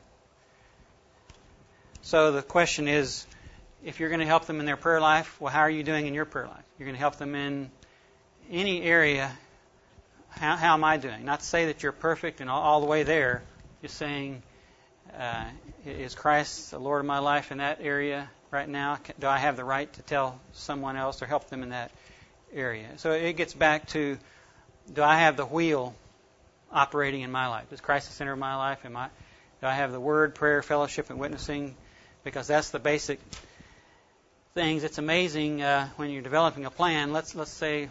So the question is, if you're going to help them in their prayer life, well, how are you doing in your prayer life? You're going to help them in any area. How am I doing? Not to say that you're perfect and all the way there. Just saying, is Christ the Lord of my life in that area right now? Do I have the right to tell someone else or help them in that area? So it gets back to, do I have the wheel operating in my life? Is Christ the center of my life? Do I have the Word, prayer, fellowship, and witnessing? Because that's the basic things. It's amazing when you're developing a plan. Let's say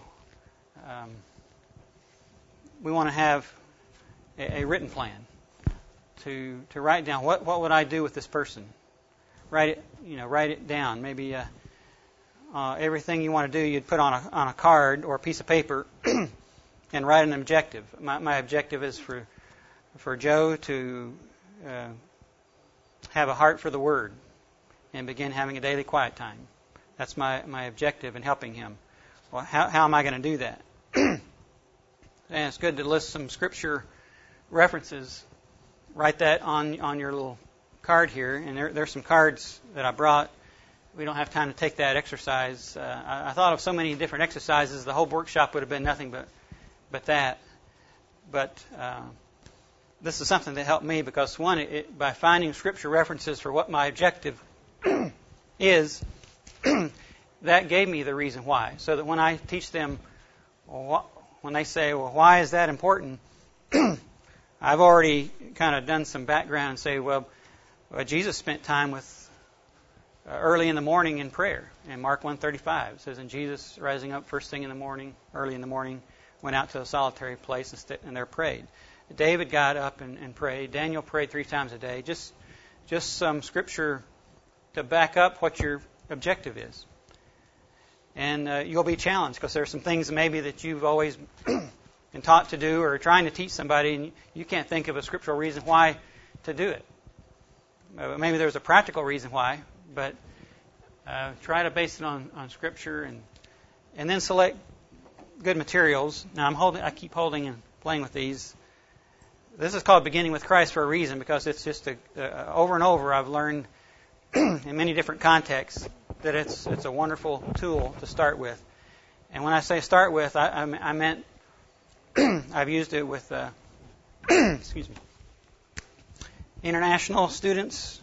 we want to have a written plan to write down what would I do with this person. Write it down. Maybe everything you want to do, you'd put on a card or a piece of paper and write an objective. My objective is for Joe to have a heart for the Word and begin having a daily quiet time. That's my objective in helping him. Well, how am I going to do that? And it's good to list some Scripture references. Write that on your little card here. And there's some cards that I brought. We don't have time to take that exercise. I thought of so many different exercises. The whole workshop would have been nothing but that. But this is something that helped me because, one, by finding Scripture references for what my objective is, that gave me the reason why. So that when I teach them, when they say, well, why is that important? I've already kind of done some background and say, well, Jesus spent time with early in the morning in prayer. And Mark 1:35 it says, and Jesus, rising up first thing in the morning, early in the morning, went out to a solitary place and there prayed. David got up and prayed. Daniel prayed 3 times a day. Just some Scripture to back up what your objective is. And you'll be challenged because there are some things maybe that you've always been taught to do or trying to teach somebody, and you can't think of a scriptural reason why to do it. Maybe there's a practical reason why, but try to base it on Scripture and then select good materials. Now I keep holding and playing with these. This is called Beginning with Christ for a reason because it's just over and over I've learned in many different contexts that it's a wonderful tool to start with. And when I say start with, I meant I've used it with excuse me, international students.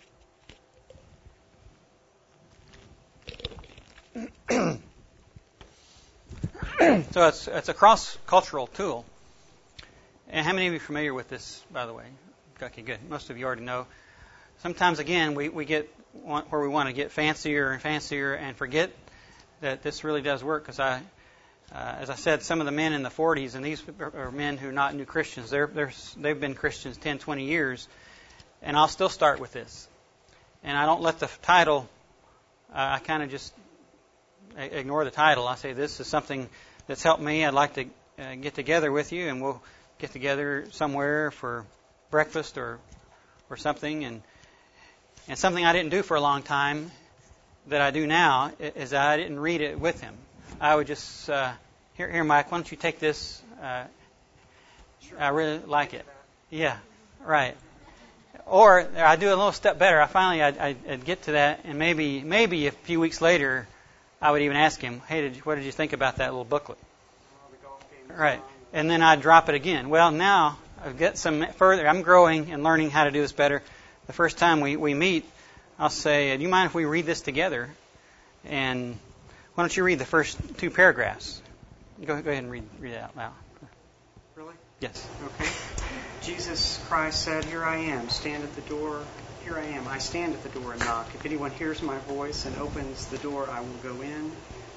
So it's a cross-cultural tool. And how many of you are familiar with this, by the way? Okay, good. Most of you already know. Sometimes, again, we get where we want to get fancier and fancier and forget that this really does work. Because as I said, some of the men in the 40s, and these are men who are not new Christians. They've been Christians 10, 20 years. And I'll still start with this. And I don't let the title, I kind of just ignore the title. I say, this is something that's helped me. I'd like to get together with you, and we'll get together somewhere for breakfast or something. And something I didn't do for a long time that I do now is I didn't read it with him. I would just, here, Mike, why don't you take this? Sure. I really like it. Yeah, right. Or I do a little step better. I'd get to that, and maybe a few weeks later, I would even ask him, hey, what did you think about that little booklet? The golf game. Right. And then I'd drop it again. Well, now I've got some further. I'm growing and learning how to do this better. The first time we meet, I'll say, do you mind if we read this together? And why don't you read the first 2 paragraphs? Go ahead and read it out loud. Really? Yes. Okay. Jesus Christ said, "Here I am, stand at the door. Here I am, I stand at the door and knock. If anyone hears my voice and opens the door, I will go in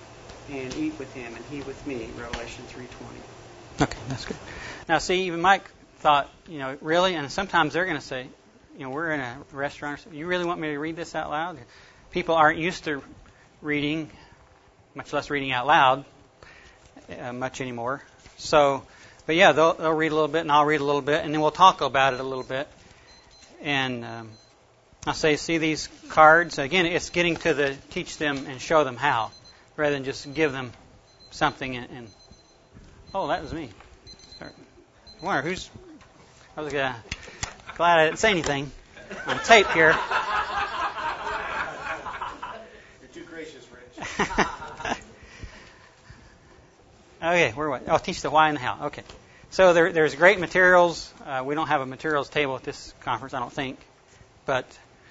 and eat with him and he with me, Revelation 3:20. Okay, that's good. Now, see, even Mike thought, really, and sometimes they're going to say, we're in a restaurant. You really want me to read this out loud? People aren't used to reading, much less reading out loud, much anymore. So, but yeah, they'll read a little bit, and I'll read a little bit, and then we'll talk about it a little bit. And I'll say, see these cards? Again, it's getting to teach them and show them how, rather than just give them something and oh, that was me. Sorry. I wonder who's. I was glad I didn't say anything on tape here. You're too gracious, Rich. Okay, where was I? I'll teach the why and the how. Okay. So there's great materials. We don't have a materials table at this conference, I don't think. But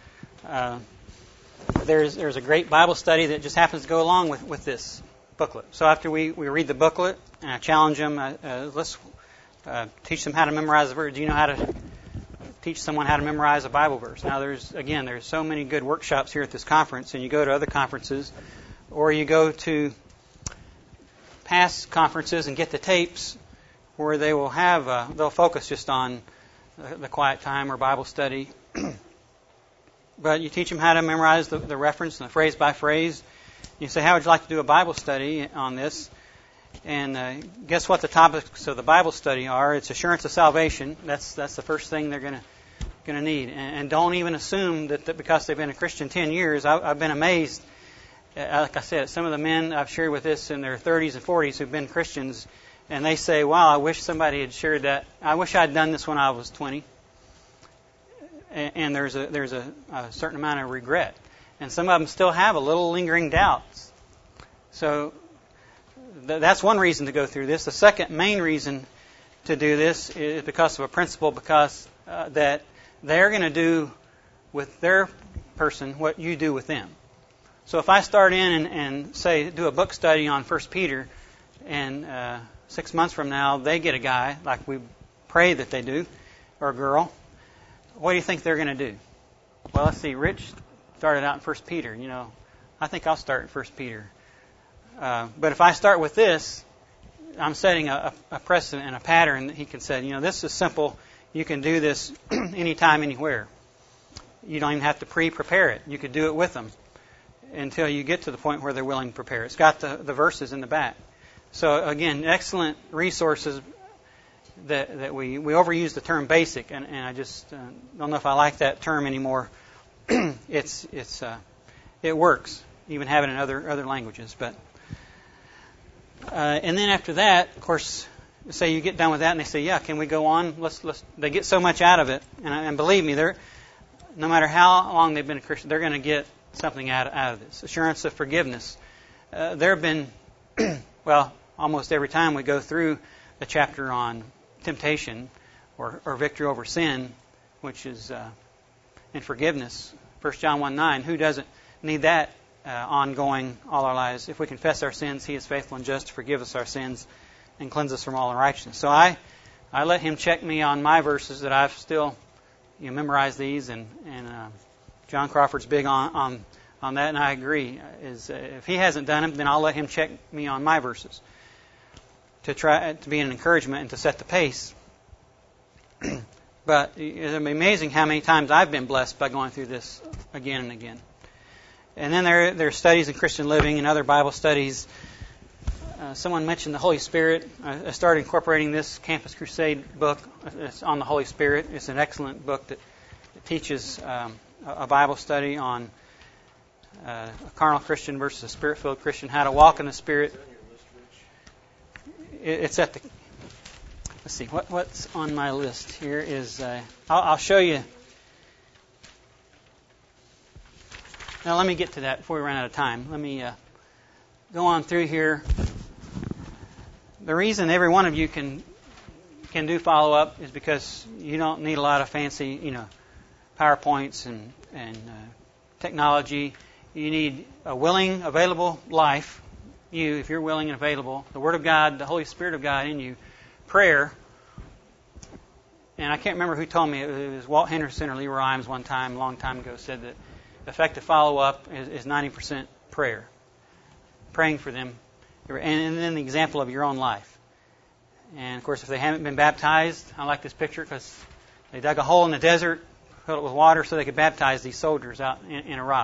there's a great Bible study that just happens to go along with this booklet. So after we read the booklet, and I challenge them, let's teach them how to memorize a verse. Do you know how to teach someone how to memorize a Bible verse? Now, there's so many good workshops here at this conference, and you go to other conferences, or you go to past conferences and get the tapes where they will have, they'll focus just on the quiet time or Bible study. But you teach them how to memorize the reference and the phrase by phrase. You say, how would you like to do a Bible study on this? And guess what the topics of the Bible study are? It's assurance of salvation. That's the first thing they're going to need. And don't even assume that because they've been a Christian 10 years. I've been amazed. Like I said, some of the men I've shared with this in their 30s and 40s who've been Christians, and they say, wow, I wish somebody had shared that. I wish I'd done this when I was 20. And there's a certain amount of regret. And some of them still have a little lingering doubts. So that's one reason to go through this. The second main reason to do this is because of a principle, because that they're going to do with their person what you do with them. So if I start in and say, do a book study on 1 Peter, and 6 months from now they get a guy, like we pray that they do, or a girl, what do you think they're going to do? Well, let's see, Rich started out in 1 Peter. I think I'll start in 1 Peter. But if I start with this, I'm setting a precedent and a pattern that he can say, this is simple. You can do this anytime, anywhere. You don't even have to pre-prepare it. You could do it with them until you get to the point where they're willing to prepare it. It's got the verses in the back. So, again, excellent resources that we overuse the term basic, and I just don't know if I like that term anymore. It works, even having it in other languages. But and then after that, of course, say you get done with that, and they say, "Yeah, can we go on?" Let's. They get so much out of it, and believe me, no matter how long they've been a Christian, they're going to get something out of this. Assurance of forgiveness. There have been, almost every time we go through the chapter on temptation or victory over sin, which is in forgiveness. 1 John 1:9. Who doesn't need that ongoing all our lives? If we confess our sins, He is faithful and just to forgive us our sins and cleanse us from all unrighteousness. So I let Him check me on my verses that I've still memorized these, and John Crawford's big on that, and I agree. If he hasn't done them, then I'll let him check me on my verses to try to be an encouragement and to set the pace. But it's amazing how many times I've been blessed by going through this again and again. And then there are studies in Christian living and other Bible studies. Someone mentioned the Holy Spirit. I started incorporating this Campus Crusade book. It's on the Holy Spirit. It's an excellent book that teaches a Bible study on a carnal Christian versus a Spirit-filled Christian, how to walk in the Spirit. It's at the... Let's see, what's on my list here is... I'll show you... Now let me get to that before we run out of time. Let me go on through here. The reason every one of you can do follow-up is because you don't need a lot of fancy, PowerPoints and technology. You need a willing, available life. If you're willing and available, the Word of God, the Holy Spirit of God in you, prayer. And I can't remember who told me, it was Walt Henderson or Leroy Imes one time, a long time ago, said that effective follow-up is 90% prayer. Praying for them. And then the example of your own life. And, of course, if they haven't been baptized, I like this picture because they dug a hole in the desert, filled it with water so they could baptize these soldiers out in Iraq.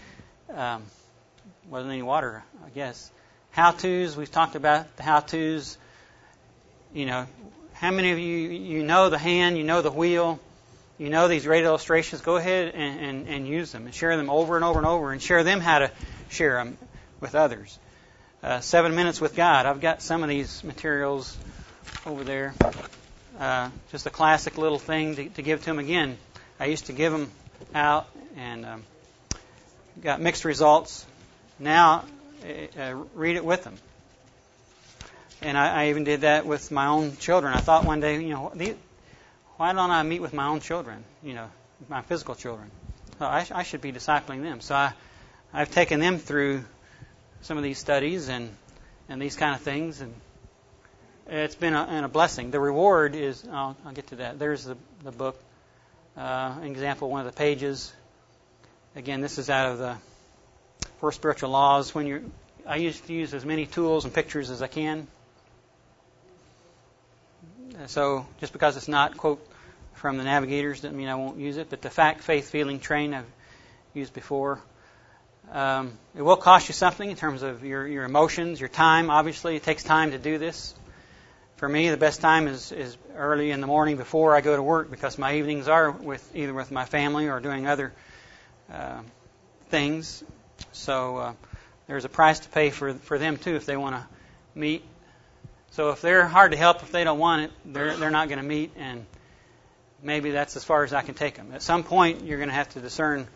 Wasn't any water, I guess. How-tos, we've talked about the how-tos. You know, how many of you know the hand, you know the wheel, you know these great illustrations? Go ahead and use them and share them over and over and over and share them how to share them with others. 7 Minutes with God. I've got some of these materials over there. Just a classic little thing to give to them. Again, I used to give them out and got mixed results. Now, read it with them. And I even did that with my own children. I thought one day, why don't I meet with my own children, my physical children? So I should be discipling them. So I've taken them through some of these studies and these kind of things, and it's been a blessing. The reward is, I'll get to that. There's the book. Example, one of the pages. Again, this is out of the 4 Spiritual Laws. I used to use as many tools and pictures as I can. So just because it's not, quote, from the Navigators doesn't mean I won't use it. But the fact, faith, feeling train I've used before. It will cost you something in terms of your emotions, your time. Obviously, it takes time to do this. For me, the best time is early in the morning before I go to work, because my evenings are either with my family or doing other things. So there's a price to pay for them too if they want to meet. So if they're hard to help, if they don't want it, they're not going to meet, and maybe that's as far as I can take them. At some point, you're going to have to discern.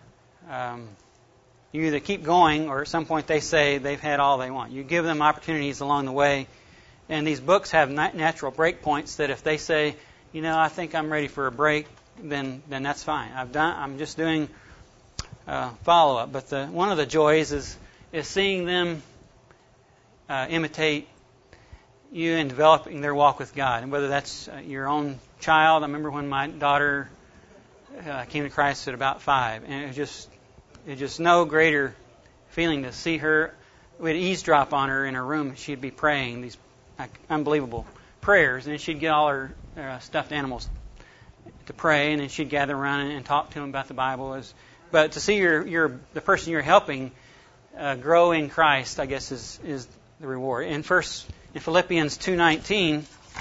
You either keep going, or at some point they say they've had all they want. You give them opportunities along the way. And these books have natural break points that if they say, I think I'm ready for a break, then that's fine. I'm just doing follow-up. But one of the joys is seeing them imitate you in developing their walk with God. And whether that's your own child. I remember when my daughter came to Christ at about 5. And it was just no greater feeling to see her. We'd eavesdrop on her in her room. She'd be praying these unbelievable prayers, and then she'd get all her stuffed animals to pray, and then she'd gather around and talk to them about the Bible. But to see the person you're helping grow in Christ, I guess, is the reward. In Philippians 2:19,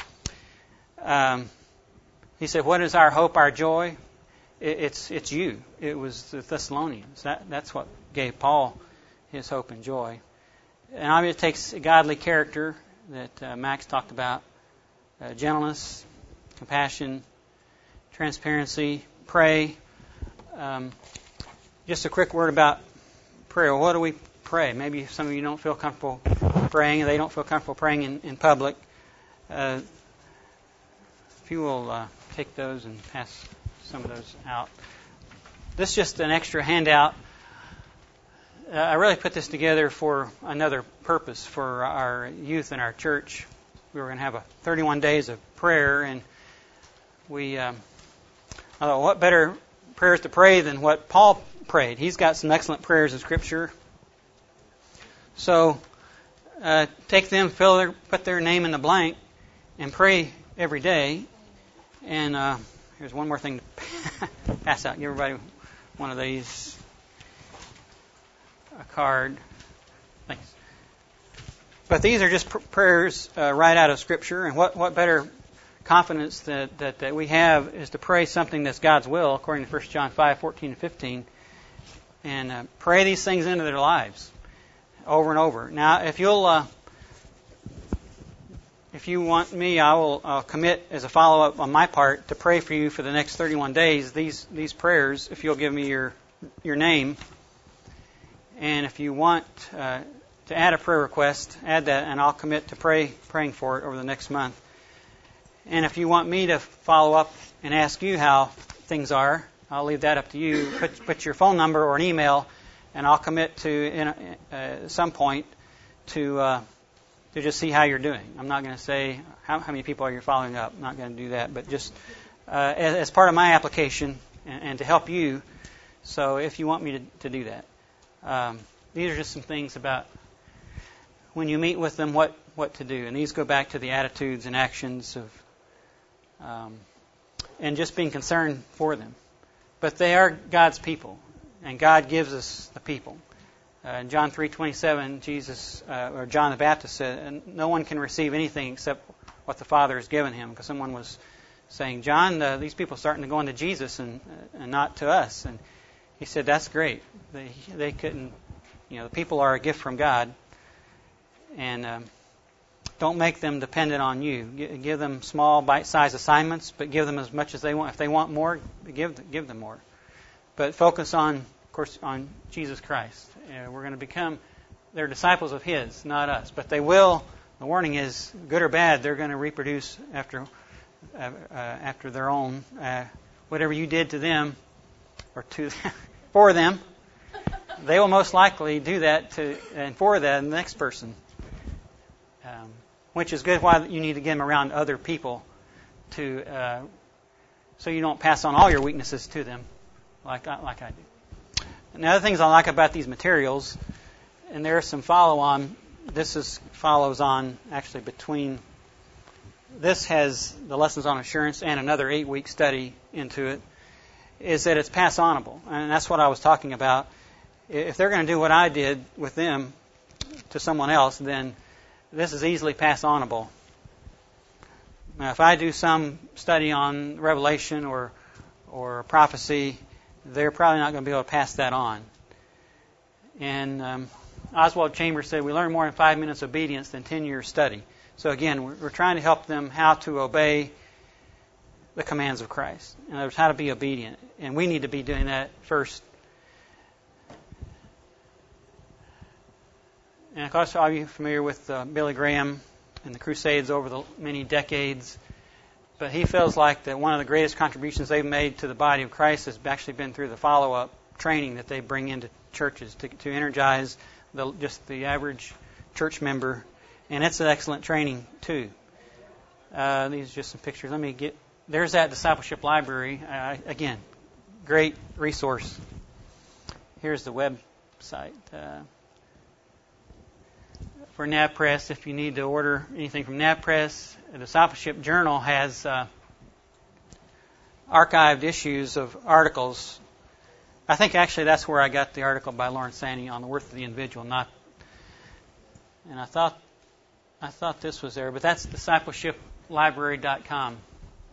he said, "What is our hope, our joy? It's you." It was the Thessalonians. That's what gave Paul his hope and joy. And obviously, it takes a godly character that Max talked about, gentleness, compassion, transparency, pray. Just a quick word about prayer. What do we pray? Maybe some of you don't feel comfortable praying, and they don't feel comfortable praying in public. If you will take those and pass some of those out. This is just an extra handout. I really put this together for another purpose for our youth in our church. We were going to have 31 days of prayer, and we thought, what better prayers to pray than what Paul prayed? He's got some excellent prayers in Scripture. So take them, put their name in the blank, and pray every day. And here's one more thing to pass out. Give everybody one of these. A card. Thanks. But these are just prayers right out of Scripture, and what better confidence that we have is to pray something that's God's will, according to 1 John 5:14 and 15, and pray these things into their lives over and over. Now, if you want me, I'll commit as a follow-up on my part to pray for you for the next 31 days. These prayers, if you'll give me your name. And if you want to add a prayer request, add that, and I'll commit to praying for it over the next month. And if you want me to follow up and ask you how things are, I'll leave that up to you. Put your phone number or an email, and I'll commit to at some point to just see how you're doing. I'm not going to say how many people are you following up. I'm not going to do that, but just as part of my application and to help you. So if you want me to do that. These are just some things about when you meet with them what to do. And these go back to the attitudes and actions of and just being concerned for them. But they are God's people, and God gives us the people. In John 3:27, or John the Baptist said, "No one can receive anything except what the Father has given him." Because someone was saying, "John, these people are starting to go into Jesus and not to us." And he said, "That's great. They couldn't. The people are a gift from God, and don't make them dependent on you. Give them small, bite-sized assignments, but give them as much as they want. If they want more, give them more. But focus on, of course, on Jesus Christ. We're going to become they're disciples of His, not us. But they will. The warning is, good or bad, they're going to reproduce after their own. Whatever you did to them, or for them, they will most likely do that for the next person. Which is good. Why you need to get them around other people so you don't pass on all your weaknesses to them, like I do. And the other things I like about these materials, and there are some follow-on. This follows on actually between. This has the lessons on assurance and another 8-week study into it. Is that it's pass-onable, and that's what I was talking about. If they're going to do what I did with them to someone else, then this is easily pass-onable. Now, if I do some study on Revelation or prophecy, they're probably not going to be able to pass that on. And Oswald Chambers said, "We learn more in 5 minutes obedience than 10 years study." So again, we're trying to help them how to obey the commands of Christ. In other words, how to be obedient. And we need to be doing that first. And of course, all of you familiar with Billy Graham and the Crusades over the many decades. But he feels like that one of the greatest contributions they've made to the body of Christ has actually been through the follow-up training that they bring into churches to energize just the average church member. And it's an excellent training, too. These are just some pictures. There's that discipleship library. Again, great resource. Here's the website. For NavPress, if you need to order anything from NavPress, the Discipleship Journal has archived issues of articles. I think actually that's where I got the article by Lawrence Sanny on the worth of the individual. And I thought this was there, but that's discipleshiplibrary.com.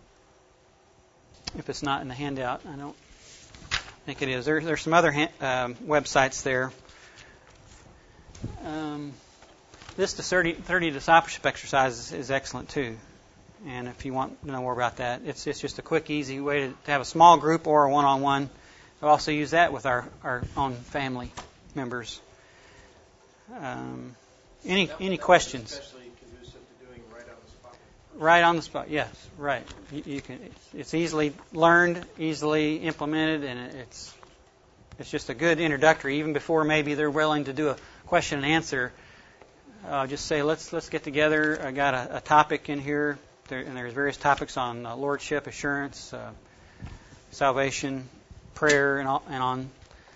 If it's not in the handout, I don't think it is. There's some other websites there. This 30 discipleship exercises is excellent too. And if you want to know more about that, it's just a quick, easy way to have a small group or a one-on-one. We'll also use that with our own family members. Any questions? Especially conducive to doing right on the spot. Right on the spot, yes, right. You can. It's easily learned, easily implemented, and it's just a good introductory. Even before maybe they're willing to do a question and answer, just say let's get together. I got a topic in here, and there's various topics on lordship, assurance, salvation, prayer, and on.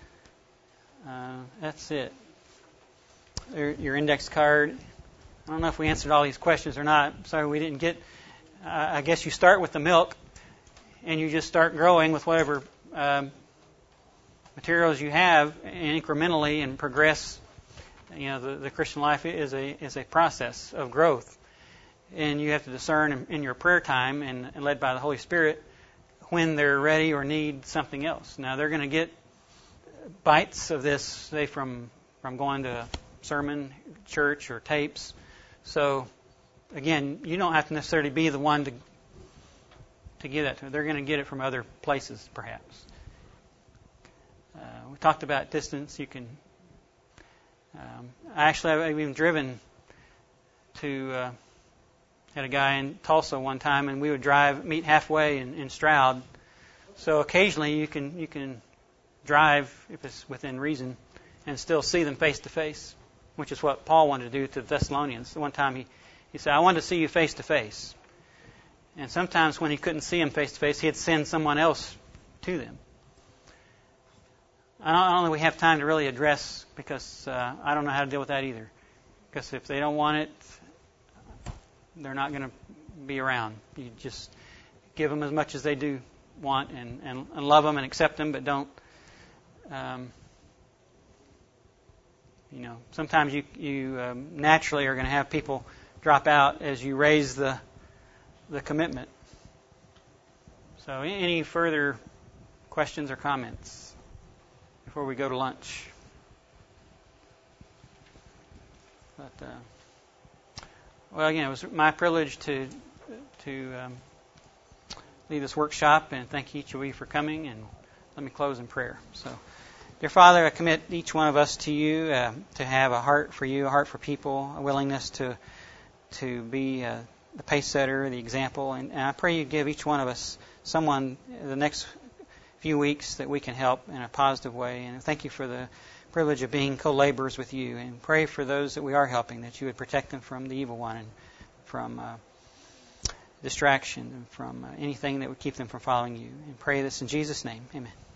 That's it. Your index card. I don't know if we answered all these questions or not. Sorry, we didn't get. I guess you start with the milk, and you just start growing with whatever materials you have, and incrementally, and progress. The Christian life is a process of growth, and you have to discern in your prayer time and led by the Holy Spirit when they're ready or need something else. Now they're going to get bites of this, say from going to sermon, church, or tapes. So, again, you don't have to necessarily be the one to give that to them. They're going to get it from other places, perhaps. We talked about distance. You can. I've even driven to. Had a guy in Tulsa one time, and we would meet halfway in Stroud. So occasionally you can drive if it's within reason, and still see them face to face, which is what Paul wanted to do to the Thessalonians. One time he said, "I wanted to see you face to face." And sometimes when he couldn't see them face to face, he'd send someone else to them. I don't think we have time to really address, because I don't know how to deal with that either. Because if they don't want it, they're not going to be around. You just give them as much as they do want and love them and accept them, but don't. Sometimes you naturally are going to have people drop out as you raise the commitment. So, any further questions or comments before we go to lunch? But well, again, it was my privilege to lead this workshop, and thank each of you for coming. And let me close in prayer. So, dear Father, I commit each one of us to you, to have a heart for you, a heart for people, a willingness to be the pace setter, the example. And I pray you give each one of us someone the next few weeks that we can help in a positive way. And thank you for the privilege of being co-laborers with you. And pray for those that we are helping, that you would protect them from the evil one and from distraction and from anything that would keep them from following you. And pray this in Jesus' name. Amen.